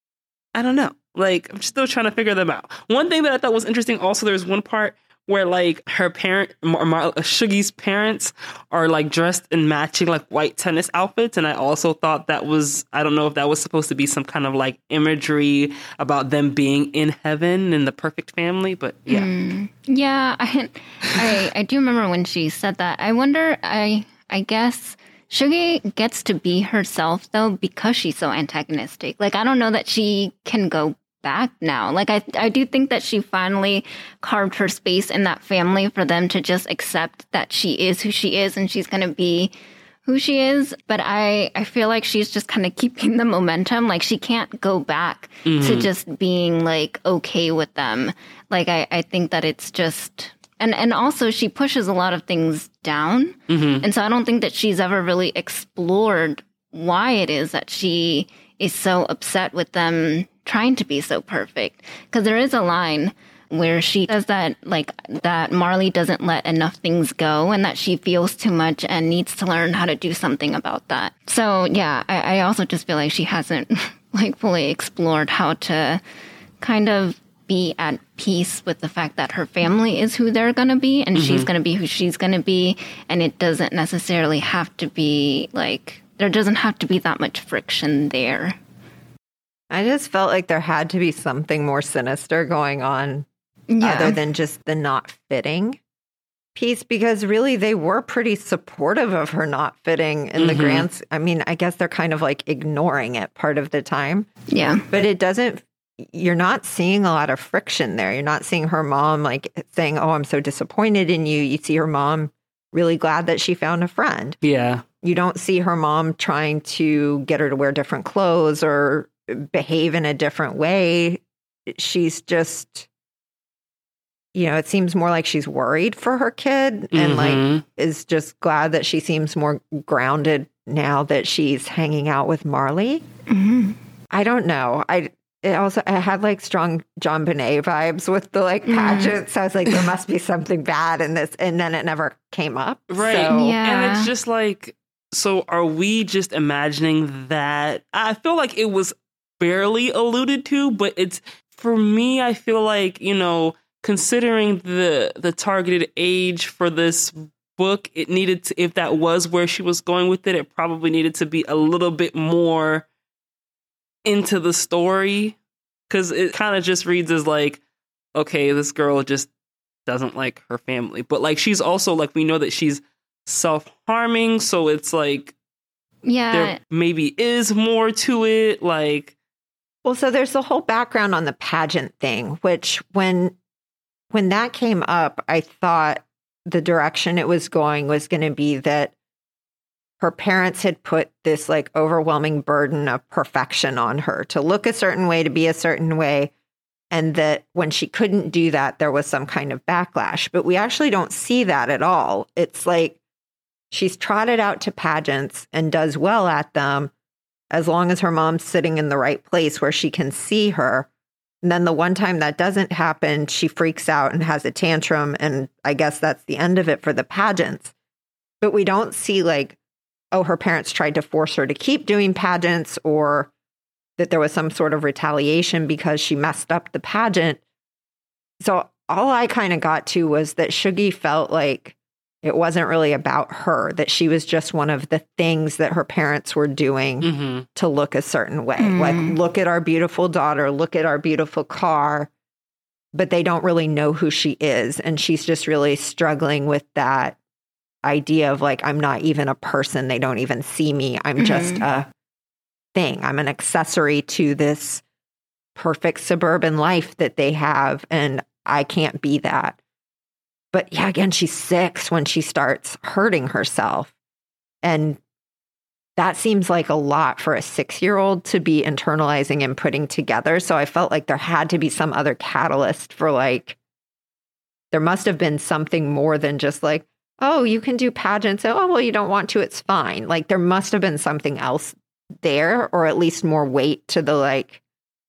I don't know. Like, I'm still trying to figure them out. One thing that I thought was interesting also, there's one part where like her parent, Mar- Mar- Shuggy's parents are like dressed in matching like white tennis outfits. And I also thought that was, I don't know if that was supposed to be some kind of like imagery about them being in heaven and the perfect family, but yeah. Mm, yeah, I, I I do remember when she said that. I wonder. I I guess Shuggy gets to be herself though because she's so antagonistic. Like I don't know that she can go back now. Like I I do think that she finally carved her space in that family for them to just accept that she is who she is and she's going to be who she is, but I, I feel like she's just kind of keeping the momentum. Like, she can't go back mm-hmm. to just being, like, okay with them. Like, I, I think that it's just... And and also, she pushes a lot of things down. Mm-hmm. And so I don't think that she's ever really explored why it is that she is so upset with them trying to be so perfect. Because there is a line where she says that, like, that Marley doesn't let enough things go and that she feels too much and needs to learn how to do something about that. So, yeah, I, I also just feel like she hasn't, like, fully explored how to kind of be at peace with the fact that her family is who they're going to be and mm-hmm. she's going to be who she's going to be. And it doesn't necessarily have to be, like, there doesn't have to be that much friction there. I just felt like there had to be something more sinister going on yeah. other than just the not fitting piece, because really they were pretty supportive of her not fitting in mm-hmm. the grants. I mean, I guess they're kind of like ignoring it part of the time. Yeah. But it doesn't, you're not seeing a lot of friction there. You're not seeing her mom like saying, oh, I'm so disappointed in you. You see her mom really glad that she found a friend. Yeah. You don't see her mom trying to get her to wear different clothes or behave in a different way. She's just, you know, it seems more like she's worried for her kid and mm-hmm. like is just glad that she seems more grounded now that she's hanging out with Marley. Mm-hmm. I don't know. I it also I had like strong John Bonet vibes with the like pageant. Mm. So I was like, there must be something bad in this, and then it never came up. Right. So. Yeah. And it's just like, so are we just imagining that? I feel like it was barely alluded to, but it's, for me, I feel like, you know, considering the the targeted age for this book, it needed to, if that was where she was going with it, it probably needed to be a little bit more into the story, because it kind of just reads as like, okay, this girl just doesn't like her family, but like she's also like, we know that she's self-harming, so it's like, yeah, there maybe is more to it. Like, well, so there's the whole background on the pageant thing, which when when that came up, I thought the direction it was going was going to be that her parents had put this like overwhelming burden of perfection on her to look a certain way, to be a certain way. And that when she couldn't do that, there was some kind of backlash. But we actually don't see that at all. It's like she's trotted out to pageants and does well at them as long as her mom's sitting in the right place where she can see her. And then the one time that doesn't happen, she freaks out and has a tantrum. And I guess that's the end of it for the pageants. But we don't see like, oh, her parents tried to force her to keep doing pageants, or that there was some sort of retaliation because she messed up the pageant. So all I kind of got to was that Shuggie felt like it wasn't really about her, that she was just one of the things that her parents were doing mm-hmm. to look a certain way. Mm. Like, look at our beautiful daughter, look at our beautiful car, but they don't really know who she is. And she's just really struggling with that idea of like, I'm not even a person. They don't even see me. I'm mm-hmm. just a thing. I'm an accessory to this perfect suburban life that they have. And I can't be that. But yeah, again, she's six when she starts hurting herself. And that seems like a lot for a six-year-old to be internalizing and putting together. So I felt like there had to be some other catalyst for like, there must have been something more than just like, oh, you can do pageants. Oh, well, you don't want to. It's fine. Like there must have been something else there, or at least more weight to the like,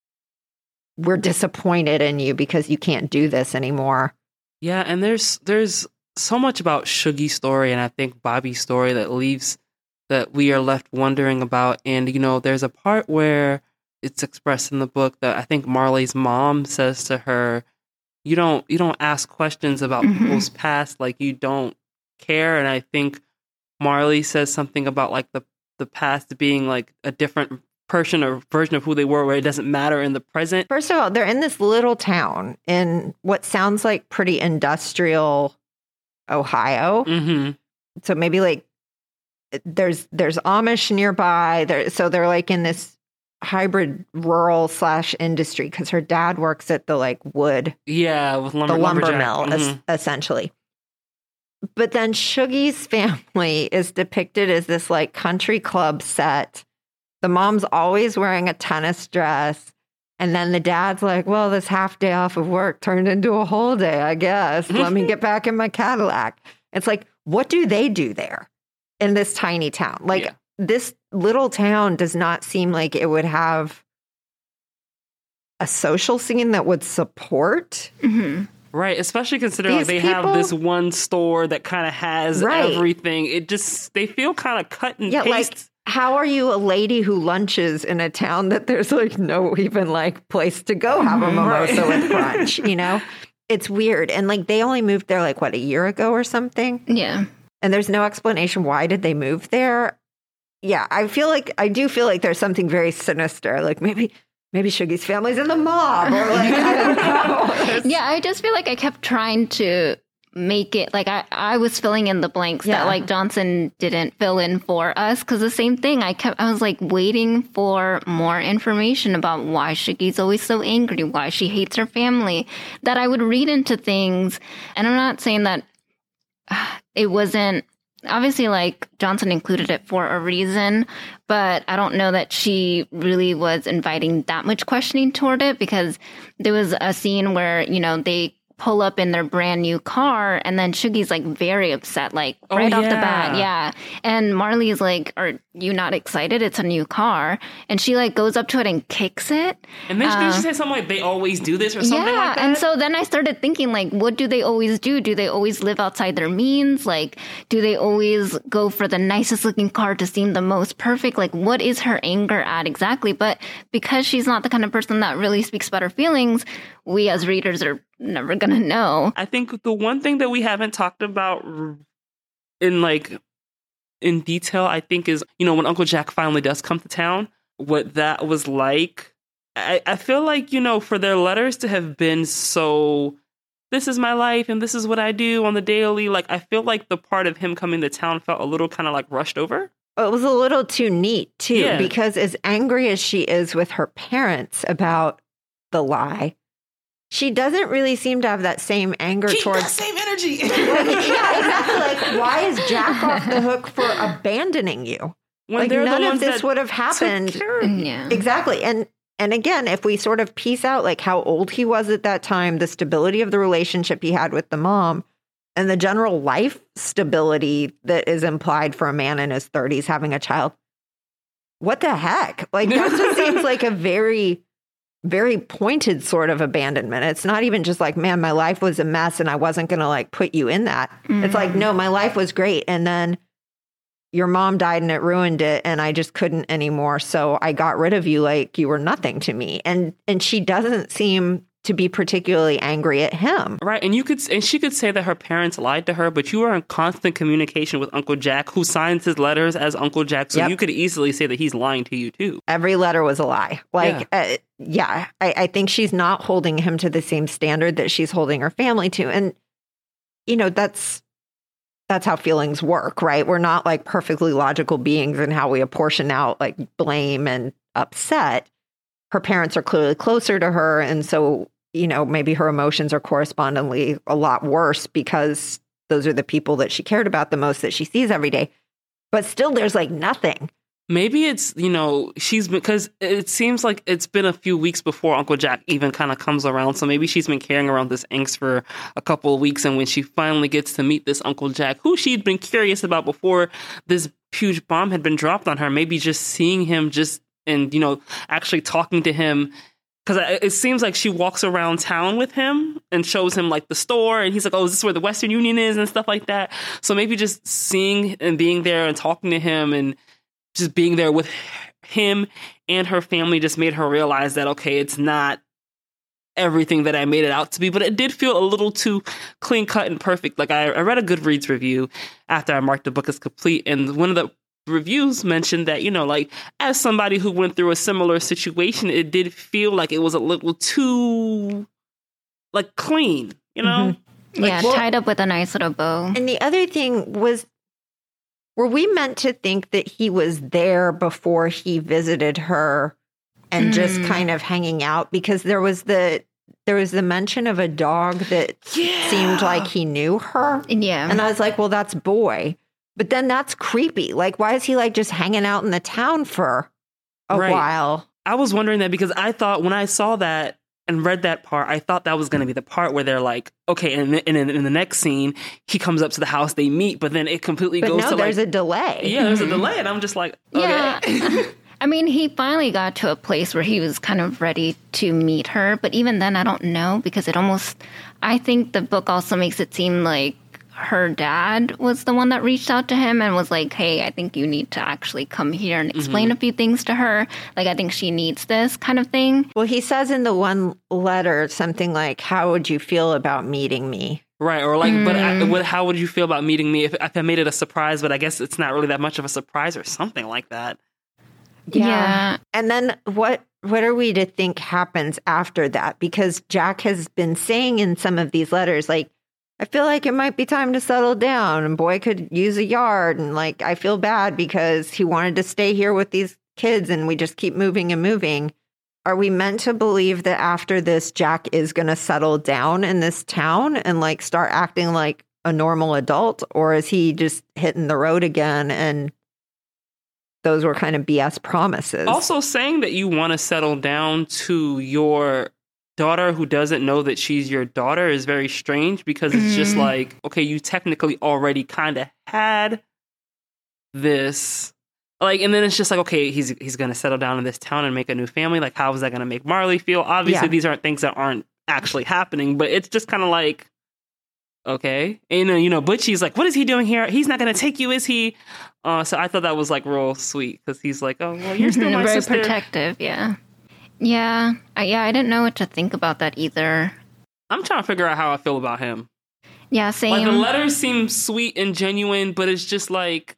we're disappointed in you because you can't do this anymore. Yeah, and there's there's so much about Shuggie's story and I think Bobby's story that leaves that we are left wondering about. And, you know, there's a part where it's expressed in the book that I think Marley's mom says to her, you don't you don't ask questions about mm-hmm. people's past, like you don't care. And I think Marley says something about like the the past being like a different person or version of who they were, where it doesn't matter in the present. First of all, they're in this little town in what sounds like pretty industrial Ohio. Mm-hmm. So maybe like there's there's Amish nearby. There, so they're like in this hybrid rural slash industry because her dad works at the like wood, yeah, with lumber, the lumber lumberjack. mill, mm-hmm. es- essentially. but then Shoogie's family is depicted as this like country club set. The mom's always wearing a tennis dress. And then the dad's like, well, this half day off of work turned into a whole day, I guess. Let me get back in my Cadillac. It's like, what do they do there in this tiny town? Like, yeah. This little town does not seem like it would have a social scene that would support. Mm-hmm. Right, especially considering like, they people, have this one store that kind of has right. everything. It just, they feel kind of cut and yeah, paste. Like, how are you a lady who lunches in a town that there's like no even like place to go have a mimosa with brunch, you know? It's weird. And like they only moved there like what, a year ago or something? Yeah. And there's no explanation why did they move there? Yeah, I feel like I do feel like there's something very sinister. Like maybe maybe Shoogie's family's in the mob or like I don't know. Yeah, I just feel like I kept trying to make it like I, I was filling in the blanks yeah. that like Johnson didn't fill in for us, because the same thing I kept I was like waiting for more information about why Shoogie's always so angry, why she hates her family, that I would read into things. And I'm not saying that uh, it wasn't obviously like Johnson included it for a reason, but I don't know that she really was inviting that much questioning toward it, because there was a scene where, you know, they pull up in their brand new car and then Shoogie's like very upset, like oh, right yeah. off the bat. Yeah. And Marley's like, are you not excited? It's a new car. And she like goes up to it and kicks it. And then uh, she say something like, they always do this or something yeah, like that. And so then I started thinking like, what do they always do? Do they always live outside their means? Like, do they always go for the nicest looking car to seem the most perfect? Like, what is her anger at exactly? But because she's not the kind of person that really speaks about her feelings, we as readers are never gonna know. I think the one thing that we haven't talked about in like in detail, I think, is, you know, when Uncle Jack finally does come to town, what that was like. I, I feel like, you know, for their letters to have been so, this is my life and this is what I do on the daily, like I feel like the part of him coming to town felt a little kind of like rushed over. It was a little too neat too, yeah. because as angry as she is with her parents about the lie, she doesn't really seem to have that same anger Keep towards... that same energy. Like, yeah, exactly. Like, why is Jack off the hook for abandoning you? When like, none of this would have happened. Yeah. Exactly. And and again, if we sort of piece out like how old he was at that time, the stability of the relationship he had with the mom, and the general life stability that is implied for a man in his thirties having a child, what the heck? Like, that just seems like a very... very pointed sort of abandonment. It's not even just like, man, my life was a mess and I wasn't going to like put you in that. Mm-hmm. It's like, no, my life was great. And then your mom died and it ruined it. And I just couldn't anymore. So I got rid of you like you were nothing to me. And, and she doesn't seem to be particularly angry at him. Right. And you could, and she could say that her parents lied to her, but you are in constant communication with Uncle Jack, who signs his letters as Uncle Jack. So yep. you could easily say that he's lying to you too. Every letter was a lie. Like, yeah, uh, yeah I, I think she's not holding him to the same standard that she's holding her family to. And, you know, that's, that's how feelings work, right? We're not like perfectly logical beings in how we apportion out like blame and upset. Her parents are clearly closer to her. And so, you know, maybe her emotions are correspondingly a lot worse because those are the people that she cared about the most that she sees every day. But still, there's like nothing. Maybe it's, you know, she's because it seems like it's been a few weeks before Uncle Jack even kind of comes around. So maybe she's been carrying around this angst for a couple of weeks. And when she finally gets to meet this Uncle Jack, who she'd been curious about before this huge bomb had been dropped on her, maybe just seeing him just and, you know, actually talking to him, because it seems like she walks around town with him and shows him like the store. And he's like, oh, is this where the Western Union is and stuff like that. So maybe just seeing and being there and talking to him and just being there with him and her family just made her realize that, OK, it's not everything that I made it out to be. But it did feel a little too clean cut and perfect. Like I, I read a Goodreads review after I marked the book as complete. And one of the reviews mentioned that, you know, like as somebody who went through a similar situation, it did feel like it was a little too like clean, you know? Mm-hmm. Like, yeah, well, tied up with a nice little bow. And the other thing was, were we meant to think that he was there before he visited her and mm. just kind of hanging out? Because there was the there was the mention of a dog that Yeah. seemed like he knew her. Yeah. And I was like, well, that's Boy. But then that's creepy. Like, why is he like just hanging out in the town for a Right. while? I was wondering that because I thought when I saw that and read that part, I thought that was going to be the part where they're like, okay, and in, in, in the next scene, he comes up to the house, they meet, but then it completely But goes no, to there's like, a delay. yeah, there's a delay. And I'm just like, okay. Yeah. I mean, he finally got to a place where he was kind of ready to meet her. But even then, I don't know because it almost, I think the book also makes it seem like her dad was the one that reached out to him and was like, hey, I think you need to actually come here and explain Mm-hmm. a few things to her. Like, I think she needs this kind of thing. Well, he says in the one letter something like, how would you feel about meeting me? Right. Or like, but I, Mm. what, how would you feel about meeting me if, if I made it a surprise, but I guess it's not really that much of a surprise or something like that. Yeah. And then what what are we to think happens after that? Because Jack has been saying in some of these letters, like, I feel like it might be time to settle down and Boy could use a yard. And like, I feel bad because he wanted to stay here with these kids and we just keep moving and moving. Are we meant to believe that after this, Jack is going to settle down in this town and like start acting like a normal adult? Or is he just hitting the road again and those were kind of B S promises? Also, saying that you want to settle down to your daughter who doesn't know that she's your daughter is very strange because it's just Mhm. like, okay, you technically already kind of had this. Like, and then it's just like, okay, he's he's going to settle down in this town and make a new family. Like, how is that going to make Marley feel? Obviously, Yeah. these aren't things that aren't actually happening, but it's just kind of like, okay. And, uh, you know, Butchie's like, what is he doing here? He's not going to take you, is he? Uh, so I thought that was like real sweet because he's like, oh, well, you're still my Very sister. protective. Yeah. Yeah. I, yeah. I didn't know what to think about that either. I'm trying to figure out how I feel about him. Yeah. Same. Like, the letters seem sweet and genuine, but it's just like,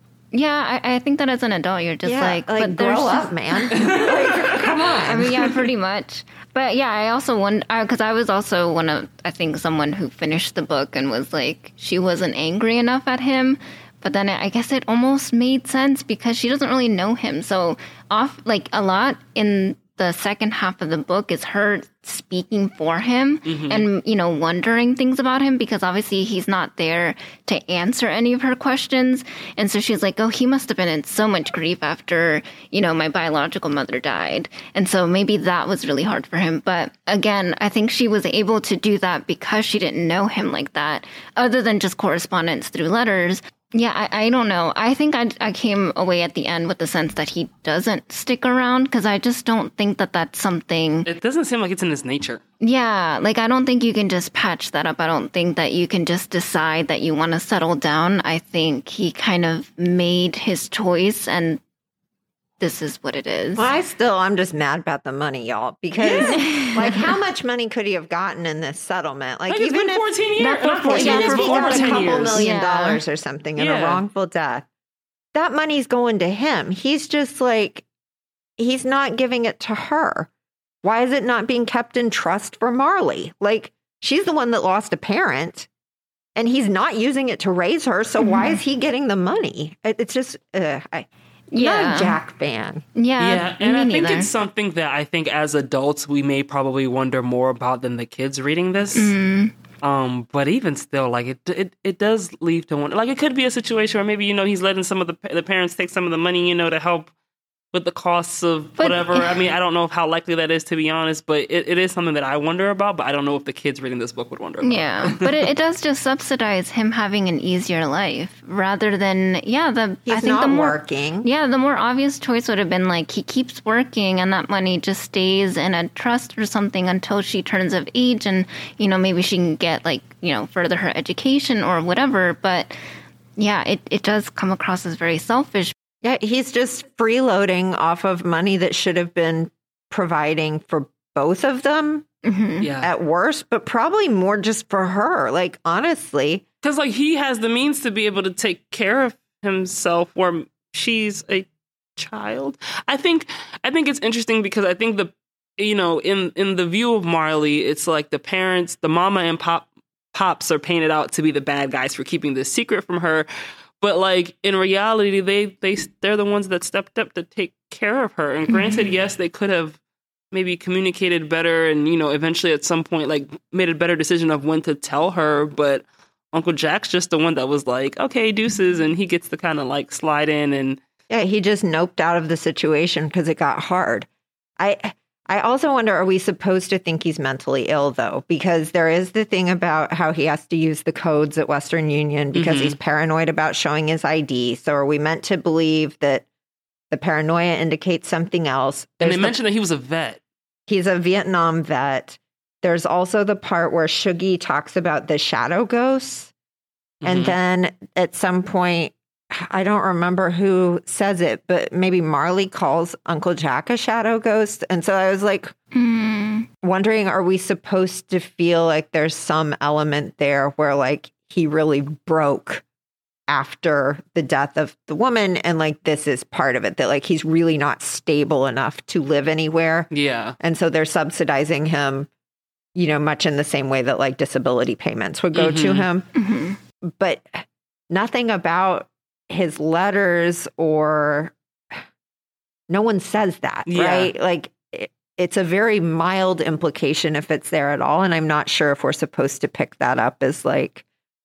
Yeah, I, I think that as an adult, you're just yeah, like, but grow there's up, just- man. Like, come on. I mean, yeah, pretty much. But yeah, I also wonder, because I was also one of, I think, someone who finished the book and was like, she wasn't angry enough at him. But then I guess it almost made sense because she doesn't really know him. So off, like a lot in the second half of the book is her speaking for him Mhm. and, you know, wondering things about him because obviously he's not there to answer any of her questions. And so she's like, oh, he must have been in so much grief after, you know, my biological mother died. And so maybe that was really hard for him. But again, I think she was able to do that because she didn't know him like that, other than just correspondence through letters. Yeah, I, I don't know. I think I, I came away at the end with the sense that he doesn't stick around because I just don't think that that's something. it doesn't seem like it's in his nature. Yeah, like I don't think you can just patch that up. I don't think that you can just decide that you want to settle down. I think he kind of made his choice and this is what it is. Well, I still, I'm just mad about the money, y'all, because like, how much money could he have gotten in this settlement? Like, Like, it's even been if, fourteen years. Not for Not fourteen, even yeah, if for he got over a ten couple years. million Yeah. dollars or something in Yeah. a wrongful death, that money's going to him. He's just like, he's not giving it to her. Why is it not being kept in trust for Marley? Like, she's the one that lost a parent. And he's not using it to raise her, so why is he getting the money? It, it's just, uh, I, I'm Yeah. not a Jack fan. Yeah, Yeah, and me I think neither. it's something that I think as adults we may probably wonder more about than the kids reading this. Mm. Um, but even still, like it, it, it does leave to wonder. Like it could be a situation where maybe you know he's letting some of the the parents take some of the money, you know, to help with the costs of But- whatever. I mean, I don't know how likely that is to be honest, but it, it is something that I wonder about. But I don't know if the kids reading this book would wonder about. Yeah, but it, it does just subsidize him having an easier life rather than yeah the He's I think not the more working. yeah the more obvious choice would have been like he keeps working and that money just stays in a trust or something until she turns of age and you know maybe she can get like you know further her education or whatever. But yeah, it it does come across as very selfish. Yeah, he's just freeloading off of money that should have been providing for both of them Mhm. Yeah, at worst, but probably more just for her. Like, honestly, because like he has the means to be able to take care of himself, where she's a child. I think I think it's interesting because I think the you know in in the view of Marley, it's like the parents, the mama and pop pops are painted out to be the bad guys for keeping this secret from her. But like in reality, they they they're the ones that stepped up to take care of her. And granted, yes, they could have maybe communicated better and, you know, eventually at some point, like, made a better decision of when to tell her. But Uncle Jack's just the one that was like, okay, deuces. And he gets to kind of like slide in and. Yeah, he just noped out of the situation because it got hard. I I also wonder, are we supposed to think he's mentally ill, though? Because there is the thing about how he has to use the codes at Western Union because mm-hmm. he's paranoid about showing his I D. So are we meant to believe that the paranoia indicates something else? There's and they the, mentioned that he was a vet. He's a Vietnam vet. There's also the part where Shuggie talks about the shadow ghosts. Mm-hmm. And then at some point, I don't remember who says it, but maybe Marley calls Uncle Jack a shadow ghost. And so I was like mm. wondering, are we supposed to feel like there's some element there where like he really broke after the death of the woman and like this is part of it, that like he's really not stable enough to live anywhere. Yeah. And so they're subsidizing him, you know, much in the same way that like disability payments would go mm-hmm. to him. Mm-hmm. But nothing about his letters or no one says that, yeah. right? Like it, it's a very mild implication if it's there at all. And I'm not sure if we're supposed to pick that up as like,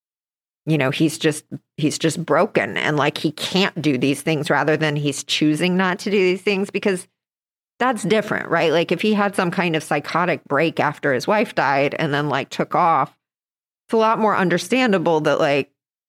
you know, he's just, he's just broken and like he can't do these things rather than he's choosing not to do these things, because that's different, right? Like if he had some kind of psychotic break after his wife died and then like took off, it's a lot more understandable that like,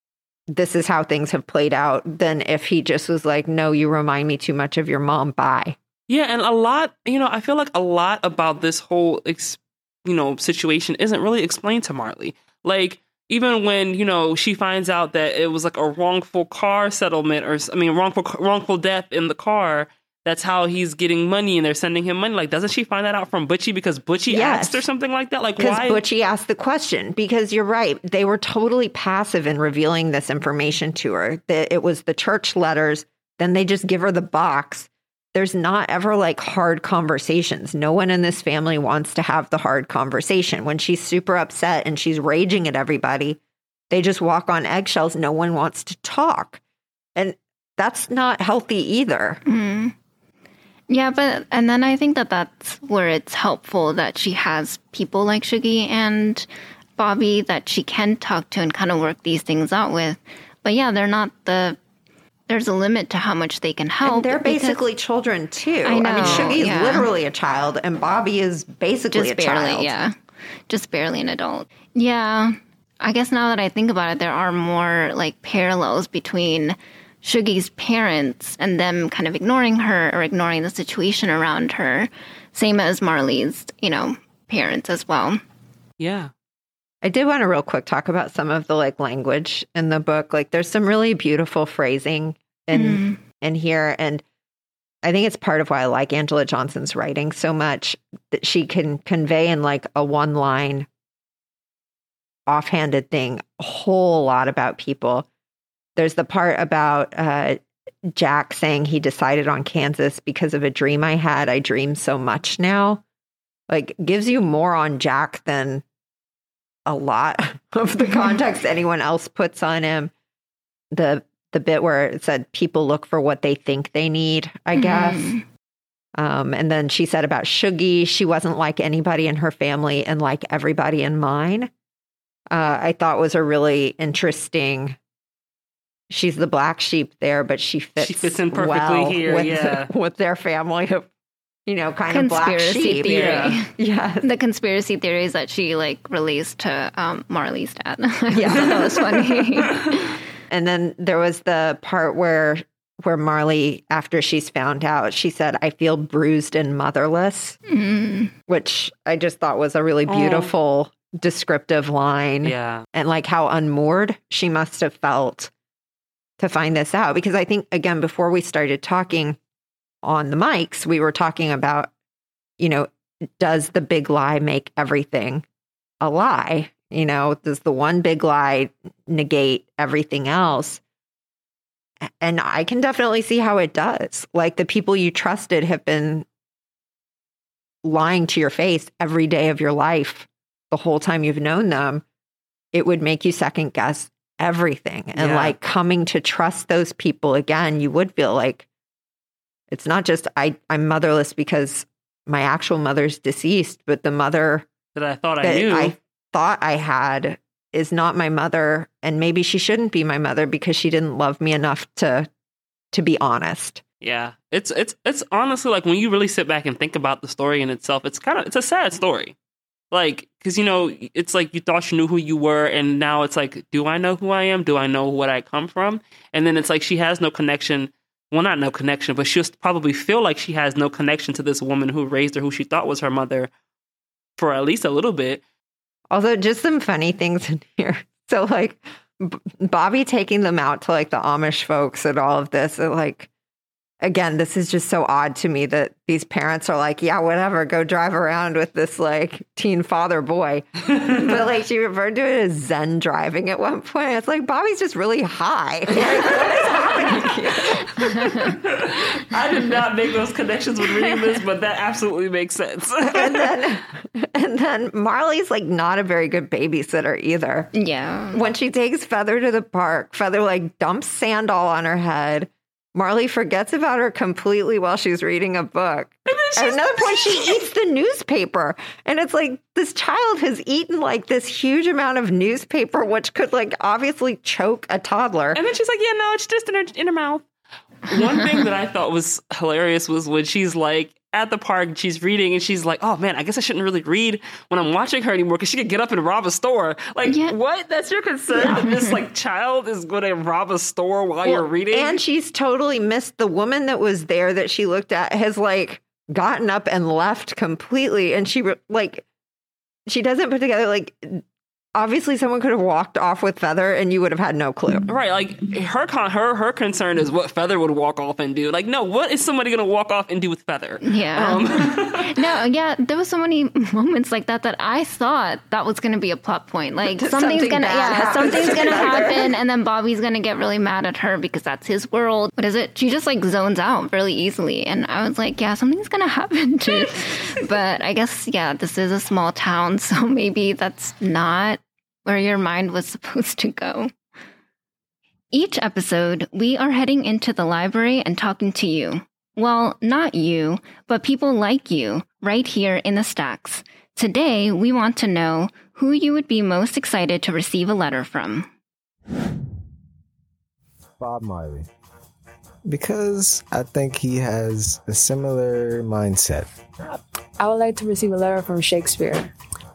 this is how things have played out than if he just was like, no, you remind me too much of your mom. Bye. Yeah. And a lot, you know, I feel like a lot about this whole, ex- you know, situation isn't really explained to Marley. Like, even when, you know, she finds out that it was like a wrongful car settlement or, I mean, wrongful, wrongful death in the car. That's how he's getting money and they're sending him money. Like, doesn't she find that out from Butchie because Butchie yes. asked or something like that? Like, because why? Butchie asked the question. Because you're right. They were totally passive in revealing this information to her. That it was the church letters. Then they just give her the box. There's not ever like hard conversations. No one in this family wants to have the hard conversation. When she's super upset and she's raging at everybody, they just walk on eggshells. No one wants to talk. And that's not healthy either. Mm. Yeah, but, and then I think that that's where it's helpful that she has people like Shuggie and Bobby that she can talk to and kind of work these things out with. But yeah, they're not the, there's a limit to how much they can help. And they're basically children too. I know. I mean, Shuggie is yeah. literally a child and Bobby is basically Just a barely, child. Yeah, just barely an adult. Yeah, I guess now that I think about it, there are more like parallels between Shuggie's parents and them kind of ignoring her or ignoring the situation around her. Same as Marley's, you know, parents as well. Yeah. I did want to real quick talk about some of the like language in the book. Like there's some really beautiful phrasing in mm. in here. And I think it's part of why I like Angela Johnson's writing so much, that she can convey in like a one line offhanded thing a whole lot about people. There's the part about uh, Jack saying he decided on Kansas because of a dream I had. I dream so much now. Like, gives you more on Jack than a lot of the context anyone else puts on him. The the bit where it said people look for what they think they need, I guess. Mm. Um, and then she said about Shuggie, she wasn't like anybody in her family and like everybody in mine. Uh, I thought was a really interesting. She's the black sheep there, but she fits, she fits in perfectly well here, with, yeah. with their family of, you know, kind conspiracy of black sheep. Theory. Yeah. yeah. The conspiracy theories that she like released to um, Marley's dad. Yeah, that was funny. And then there was the part where where Marley, after she's found out, she said, "I feel bruised and motherless," mm. which I just thought was a really beautiful, oh. descriptive line. Yeah, and like how unmoored she must have felt to find this out. Because I think, again, before we started talking on the mics, we were talking about, you know, does the big lie make everything a lie? You know, does the one big lie negate everything else? And I can definitely see how it does. Like the people you trusted have been lying to your face every day of your life, the whole time you've known them. It would make you second guess everything. And yeah. like coming to trust those people again, you would feel like it's not just I, I'm motherless because my actual mother's deceased, but the mother that I thought I that knew. I thought I had is not my mother, and maybe she shouldn't be my mother because she didn't love me enough to to be honest. Yeah, it's it's it's honestly like when you really sit back and think about the story in itself, it's kind of it's a sad story. Like, because, you know, it's like you thought you knew who you were, and now it's like, do I know who I am? Do I know what I come from? And then it's like she has no connection. Well, not no connection, but she'll probably feel like she has no connection to this woman who raised her, who she thought was her mother, for at least a little bit. Also, just some funny things in here. So, like, B- Bobby taking them out to, like, the Amish folks and all of this, are like, again, this is just so odd to me that these parents are like, yeah, whatever, go drive around with this, like, teen father boy. But, like, she referred to it as Zen driving at one point. It's like, Bobby's just really high. Like, what is happening here? I did not make those connections when reading this, but that absolutely makes sense. and then and then Marley's, like, not a very good babysitter either. Yeah. When she takes Feather to the park, Feather, like, dumps sand all on her head. Marley forgets about her completely while she's reading a book. At another point, she eats the newspaper. And it's like, this child has eaten, like, this huge amount of newspaper, which could, like, obviously choke a toddler. And then she's like, yeah, no, it's just in her, in her mouth. One thing that I thought was hilarious was when she's, like, at the park, she's reading, and she's like, oh, man, I guess I shouldn't really read when I'm watching her anymore because she could get up and rob a store. Like, yeah. What? That's your concern? Yeah. This, like, child is going to rob a store while well, you're reading? And she's totally missed the woman that was there that she looked at has, like, gotten up and left completely. And she, like, she doesn't put together, like, obviously someone could have walked off with Feather and you would have had no clue. Right. Like, her con- her her concern is what Feather would walk off and do. Like, no, what is somebody going to walk off and do with Feather? Yeah. Um. no, yeah, there was so many moments like that that I thought that was going to be a plot point. Like, something's Something going to, yeah, something's going to happen, and then Bobby's going to get really mad at her because that's his world. What is it? She just, like, zones out really easily. And I was like, yeah, something's going to happen too. But I guess, yeah, this is a small town, so maybe that's not where your mind was supposed to go. Each episode, we are heading into the library and talking to you. Well, not you, but people like you, right here in the stacks. Today, we want to know who you would be most excited to receive a letter from. Bob Marley. Because I think he has a similar mindset. I would like to receive a letter from Shakespeare.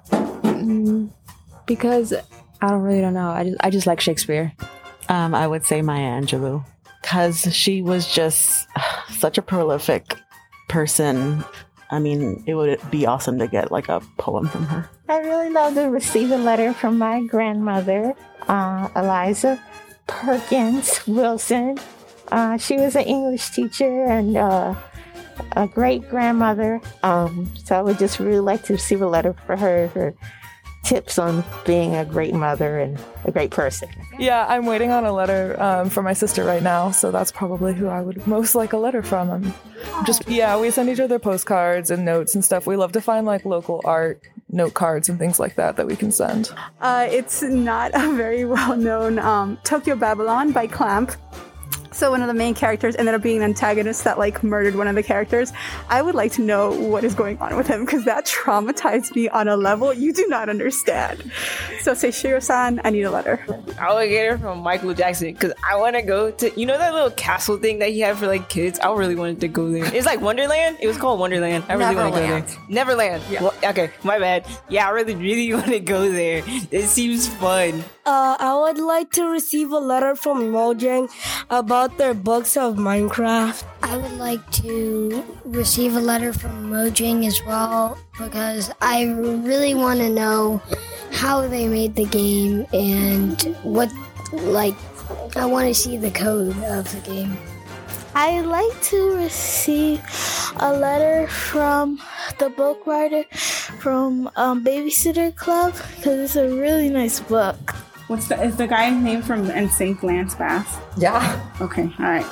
Mm, because I don't really don't know. I just I just like Shakespeare. Um, I would say Maya Angelou, because she was just such a prolific person. I mean, it would be awesome to get like a poem from her. I really love to receive a letter from my grandmother, uh, Eliza Perkins Wilson. Uh, she was an English teacher and uh, a great grandmother. Um, so I would just really like to receive a letter for her, her tips on being a great mother and a great person. Yeah, I'm waiting on a letter um, from my sister right now, so that's probably who I would most like a letter from. I'm just, yeah, we send each other postcards and notes and stuff. We love to find like local art, note cards and things like that that we can send. Uh, it's not a very well-known um, Tokyo Babylon by Clamp. So one of the main characters ended up being an antagonist that like murdered one of the characters. I would like to know what is going on with him because that traumatized me on a level you do not understand. So Seishiro-san, I need a letter. I would get it from Michael Jackson because I want to go to, you know that little castle thing that he had for like kids? I really wanted to go there. It's like Wonderland. It was called Wonderland. I really want to go there. Neverland. Yeah. Well, okay, my bad. Yeah, I really, really want to go there. It seems fun. Uh, I would like to receive a letter from Mojang about their books of Minecraft. I would like to receive a letter from Mojang as well because I really want to know how they made the game and what, like, I want to see the code of the game. I'd like to receive a letter from the book writer from um, Babysitter Club because it's a really nice book. What's the, is the guy's name from N Sync Lance Bass? Yeah. Okay, all right.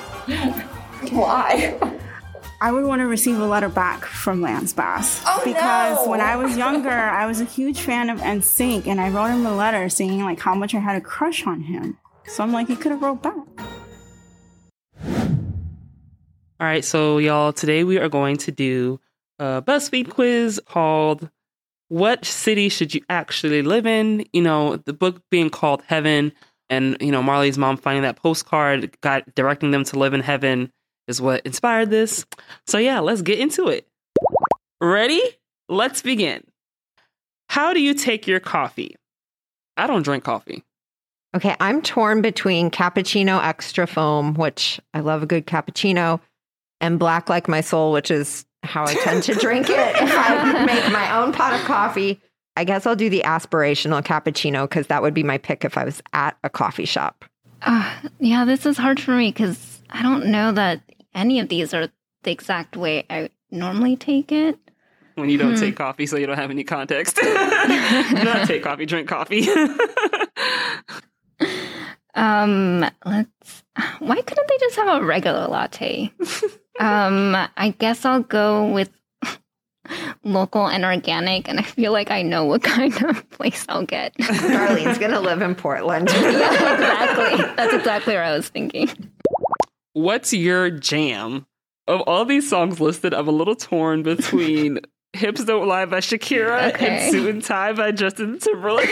Why? I would want to receive a letter back from Lance Bass. Oh, because no. when I was younger, I was a huge fan of N Sync, and I wrote him a letter saying like how much I had a crush on him. So I'm like, he could have wrote back. All right, so y'all, today we are going to do a BuzzFeed quiz called What City Should You Actually Live In? You know, the book being called Heaven, and, you know, Marley's mom finding that postcard, got directing them to live in heaven is what inspired this. So yeah, let's get into it. Ready? Let's begin. How do you take your coffee? I don't drink coffee. Okay, I'm torn between cappuccino extra foam, which I love a good cappuccino, and black like my soul, which is how I tend to drink it. If I make my own pot of coffee, I guess I'll do the aspirational cappuccino because that would be my pick if I was at a coffee shop. Uh, yeah, this is hard for me because I don't know that any of these are the exact way I normally take it. When you don't Hmm. take coffee, so you don't have any context. Do not take coffee, drink coffee. Um, let's. Why couldn't they just have a regular latte? um, I guess I'll go with local and organic, and I feel like I know what kind of place I'll get. Darlene's gonna live in Portland. Yeah, exactly. That's exactly what I was thinking. What's your jam? Of all these songs listed, I'm a little torn between Hips Don't Lie by Shakira Okay. and Suit and Tie by Justin Timberlake.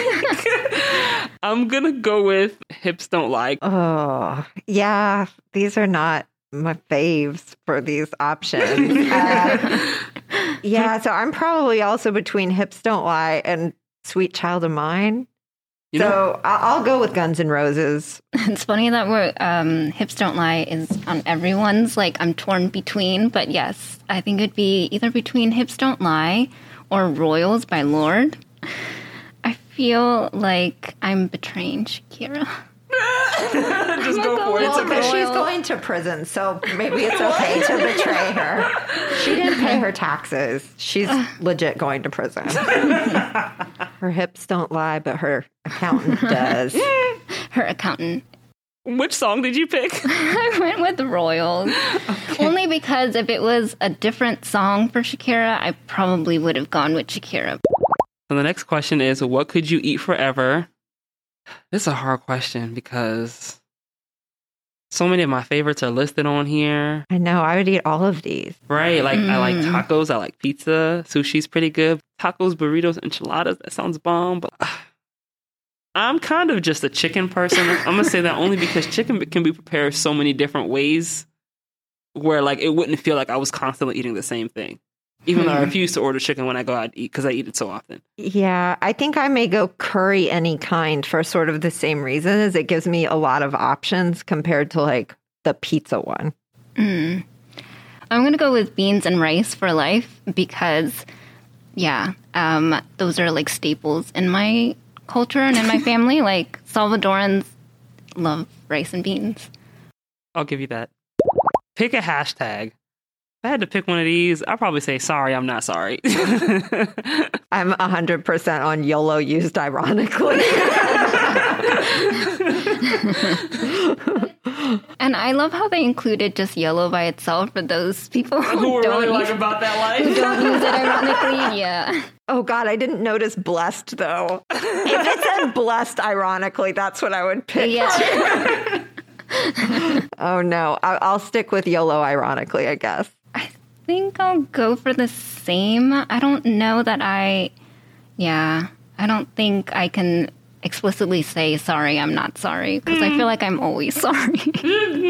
I'm gonna go with Hips Don't Lie. Oh, yeah. These are not my faves for these options. Uh, yeah, so I'm probably also between Hips Don't Lie and Sweet Child of Mine. You so know- I- I'll go with Guns N' Roses. It's funny that we're um, Hips Don't Lie is on everyone's. Like, I'm torn between, but yes, I think it'd be either between Hips Don't Lie or Royals by Lorde. I feel like I'm betraying Shakira. Just go for it. It's Well, because okay. she's going to prison, so maybe it's okay to betray her. She didn't pay her taxes. She's legit going to prison. Her hips don't lie, but her accountant does. Her accountant. Which song did you pick? I went with the Royals. Only because if it was a different song for Shakira, I probably would have gone with Shakira. So the next question is, what could you eat forever? This is a hard question because so many of my favorites are listed on here. I know. I would eat all of these. Right. Like, I like Mm. tacos. I like pizza. Sushi's pretty good. Tacos, burritos, enchiladas. That sounds bomb. But uh, I'm kind of just a chicken person. I'm going to say that only because chicken can be prepared so many different ways where, like, it wouldn't feel like I was constantly eating the same thing. Even though I refuse to order chicken when I go out to eat because I eat it so often. Yeah, I think I may go curry any kind for sort of the same reason, as it gives me a lot of options compared to like the pizza one. Mm. I'm going to go with beans and rice for life because, yeah, um, those are like staples in my culture and in my family. Like, Salvadorans love rice and beans. I'll give you that. Pick a hashtag. If I had to pick one of these, I'd probably say, sorry, I'm not sorry. I'm one hundred percent on YOLO used ironically. And I love how they included just yellow by itself for those people who, Who are don't really use, like about that life. who don't use it ironically. Yeah. Oh God, I didn't notice blessed though. If it said blessed ironically, that's what I would pick. Yeah. Oh no, I- I'll stick with YOLO ironically, I guess. I think I'll go for the same. I don't know that I, yeah, I don't think I can explicitly say, sorry, I'm not sorry, because I feel like I'm always sorry. Pick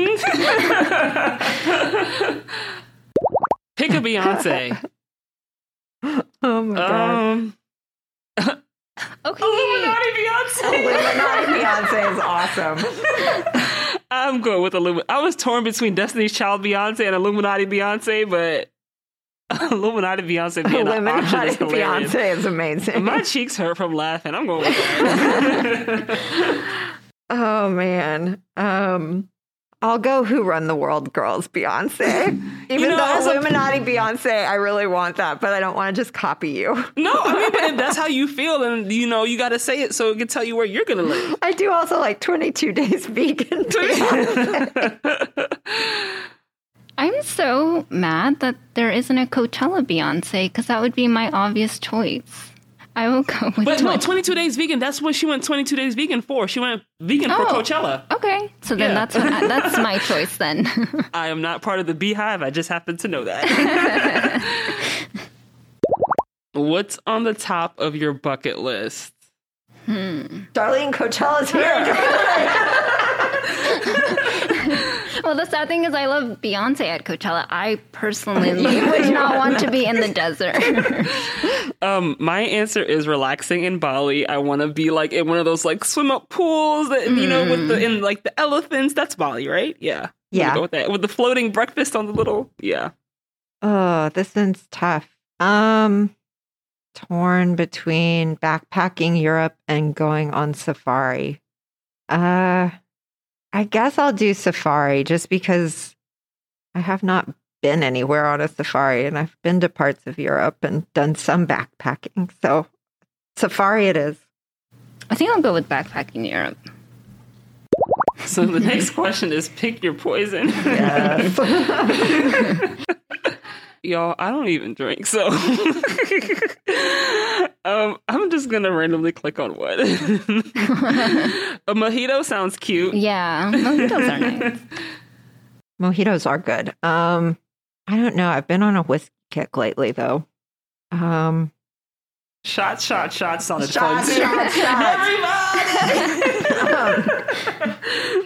a Beyonce. Oh my God. Um, Okay. Illuminati Beyonce. Illuminati Beyonce is awesome. I'm going with Illuminati. I was torn between Destiny's Child Beyonce and Illuminati Beyonce, but Illuminati Beyonce being an option Illuminati is hilarious. Beyonce is amazing. My cheeks hurt from laughing. I'm going with that. Oh man. Um I'll go Who Run the World Girls Beyonce. Even You know, though as a- Illuminati Beyonce, I really want that, but I don't want to just copy you. No, I mean, but if that's how you feel, then, you know, you got to say it so it can tell you where you're going to live. I do also like twenty-two Days Vegan Beyonce. I'm so mad that there isn't a Coachella Beyonce, because that would be my obvious choice. I will go with But no, twen- twenty-two Days Vegan, that's what she went twenty-two Days Vegan for. She went vegan for Oh. Coachella. Okay, so then Yeah. that's what I, that's my choice then. I am not part of the Beehive. I just happen to know that. What's on the top of your bucket list? Hmm. Darlene, Coachella's here. Well, the sad thing is I love Beyonce at Coachella. I personally would not want to be in the desert. um, my answer is relaxing in Bali. I want to be like in one of those like swim up pools that, mm. you know, with the, in like the elephants. That's Bali, right? Yeah. Yeah. Go with that. With the floating breakfast on the little, yeah. Oh, this one's tough. Um, torn between backpacking Europe and going on safari. Uh, I guess I'll do safari just because I have not been anywhere on a safari and I've been to parts of Europe and done some backpacking. So safari it is. I think I'll go with backpacking Europe. So the next question is pick your poison. Yes. Y'all, I don't even drink, so um, I'm just gonna randomly click on what. A mojito sounds cute. Yeah, mojitos are nice. Mojitos are good. Um, I don't know. I've been on a whiskey kick lately, though. Um, shot, shot, shot sounded shot, fun. Shot, shot, Everybody. um,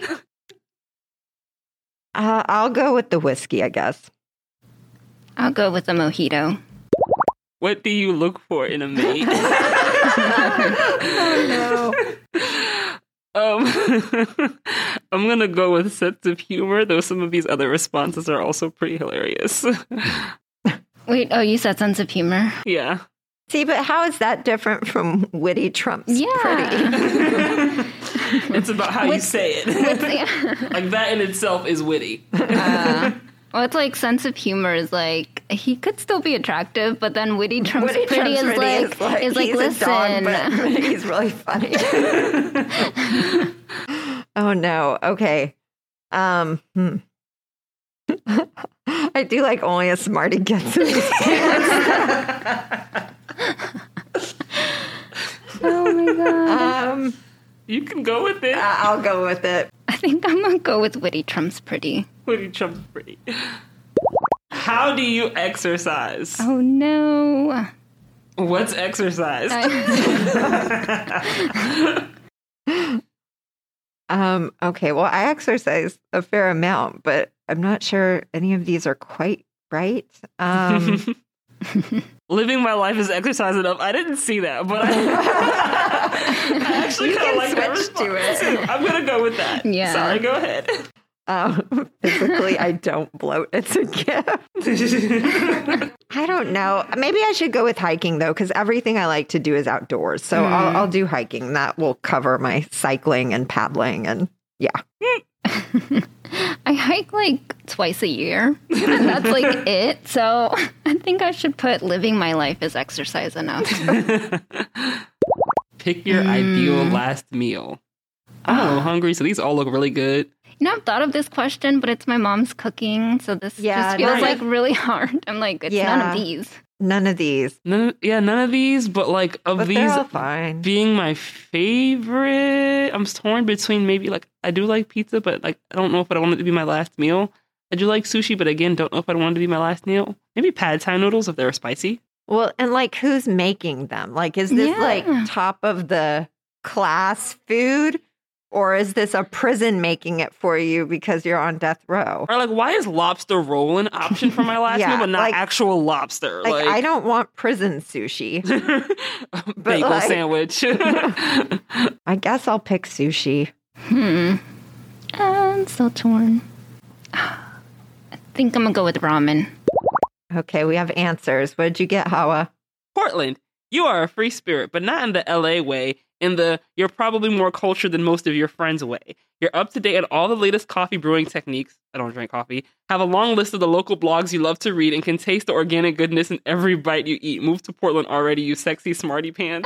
uh, I'll go with the whiskey, I guess. I'll go with a mojito. What do you look for in a mate? Oh, no. Um, I'm going to go with sense of humor, though some of these other responses are also pretty hilarious. Wait, oh, you said sense of humor? Yeah. See, but how is that different from witty trumps yeah. pretty? It's about how with, you say it. With, yeah. Like, that in itself is witty. Uh, well, it's like sense of humor is like, he could still be attractive, but then witty trumps witty pretty, trumps is, pretty like, is like, is like, he's listen. A dog, but he's really funny. Oh, no. Okay. Um, hmm. I do like only a smarty gets in these pants. Oh, my God. Um, you can go with it. Uh, I'll go with it. I think I'm going to go with witty trumps pretty. Witty trumps pretty. How do you exercise? Oh, no. What's exercise? I- um, okay, well, I exercise a fair amount, but I'm not sure any of these are quite right. Um, Living my life is exercise enough. I didn't see that, but I, I actually kind of like that response to it. I'm going to go with that. Yeah. Sorry, go ahead. Um, physically, I don't bloat. It's a gift. I don't know. Maybe I should go with hiking, though, because everything I like to do is outdoors. So mm. I'll, I'll do hiking. That will cover my cycling and paddling. And yeah. I hike like twice a year. And that's like it. So I think I should put living my life as exercise enough. Pick your mm. ideal last meal. I'm a little hungry, so these all look really good. You know, I've thought of this question, but it's my mom's cooking, so this yeah, just feels right. like really hard. I'm like, it's yeah. none of these. None of these. None, yeah, none of these, but like of but these they're all fine. Being my favorite, I'm torn between maybe like, I do like pizza, but like, I don't know if I want it to be my last meal. I do like sushi, but again, don't know if I want it to be my last meal. Maybe pad thai noodles if they're spicy. Well, and like, who's making them? Like, is this yeah. like top of the class food? Or is this a prison making it for you because you're on death row? Or like, why is lobster roll an option for my last yeah, meal, but not like, actual lobster? Like, like, I don't want prison sushi. Bagel like, sandwich. I guess I'll pick sushi. Hmm. I'm so torn. I think I'm going to go with ramen. Okay, we have answers. What did you get, Hawa? Portland, you are a free spirit, but not in the L A way. In the, you're probably more cultured than most of your friends' way. You're up to date on all the latest coffee brewing techniques. I don't drink coffee. Have a long list of the local blogs you love to read and can taste the organic goodness in every bite you eat. Move to Portland already, you sexy smarty pants.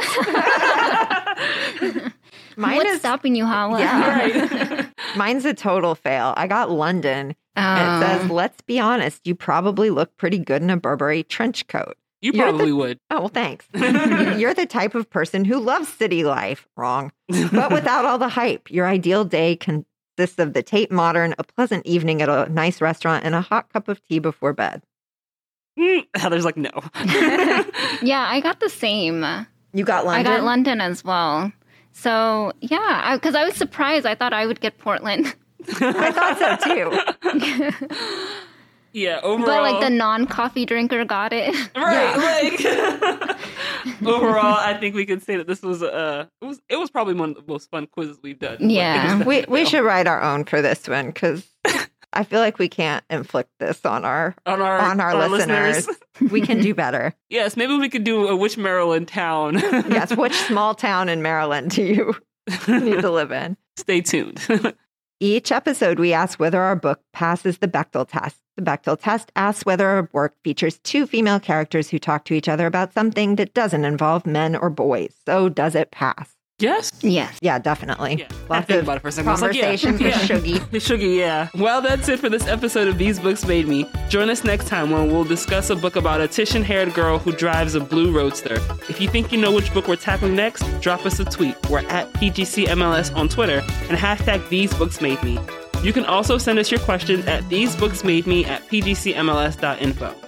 Mine What's is, stopping you, Hawa? Yeah, right. Mine's a total fail. I got London. Oh. And it says, let's be honest, you probably look pretty good in a Burberry trench coat. You probably the, would. Oh, well, thanks. You're the type of person who loves city life. Wrong. But without all the hype. Your ideal day consists of the Tate Modern, a pleasant evening at a nice restaurant, and a hot cup of tea before bed. Mm. Heather's like, no. Yeah, I got the same. You got London? I got London as well. So, yeah, because I, I was surprised. I thought I would get Portland. I thought so, too. Yeah, overall. But, like, the non-coffee drinker got it. Right, yeah. Like... Overall, I think we could say that this was uh it was it was probably one of the most fun quizzes we've done. Yeah, we we should write our own for this one because I feel like we can't inflict this on our on our on our, our listeners. listeners. We can do better. Yes, maybe we could do a which Maryland town. Yes, which small town in Maryland do you need to live in? Stay tuned. Each episode, we ask whether our book passes the Bechdel test. The Bechdel test asks whether our work features two female characters who talk to each other about something that doesn't involve men or boys. So does it pass? Yes. Yes. Yeah, definitely. Yeah. Lots of about it for a second. conversations Like, yeah. with yeah. Shuggy. Shuggy, yeah. Well, that's it for this episode of These Books Made Me. Join us next time when we'll discuss a book about a Titian-haired girl who drives a blue roadster. If you think you know which book we're tackling next, drop us a tweet. We're at P G C M L S on Twitter and hashtag These Books Made Me. You can also send us your questions at thesebooksmademe at p g c m l s dot info.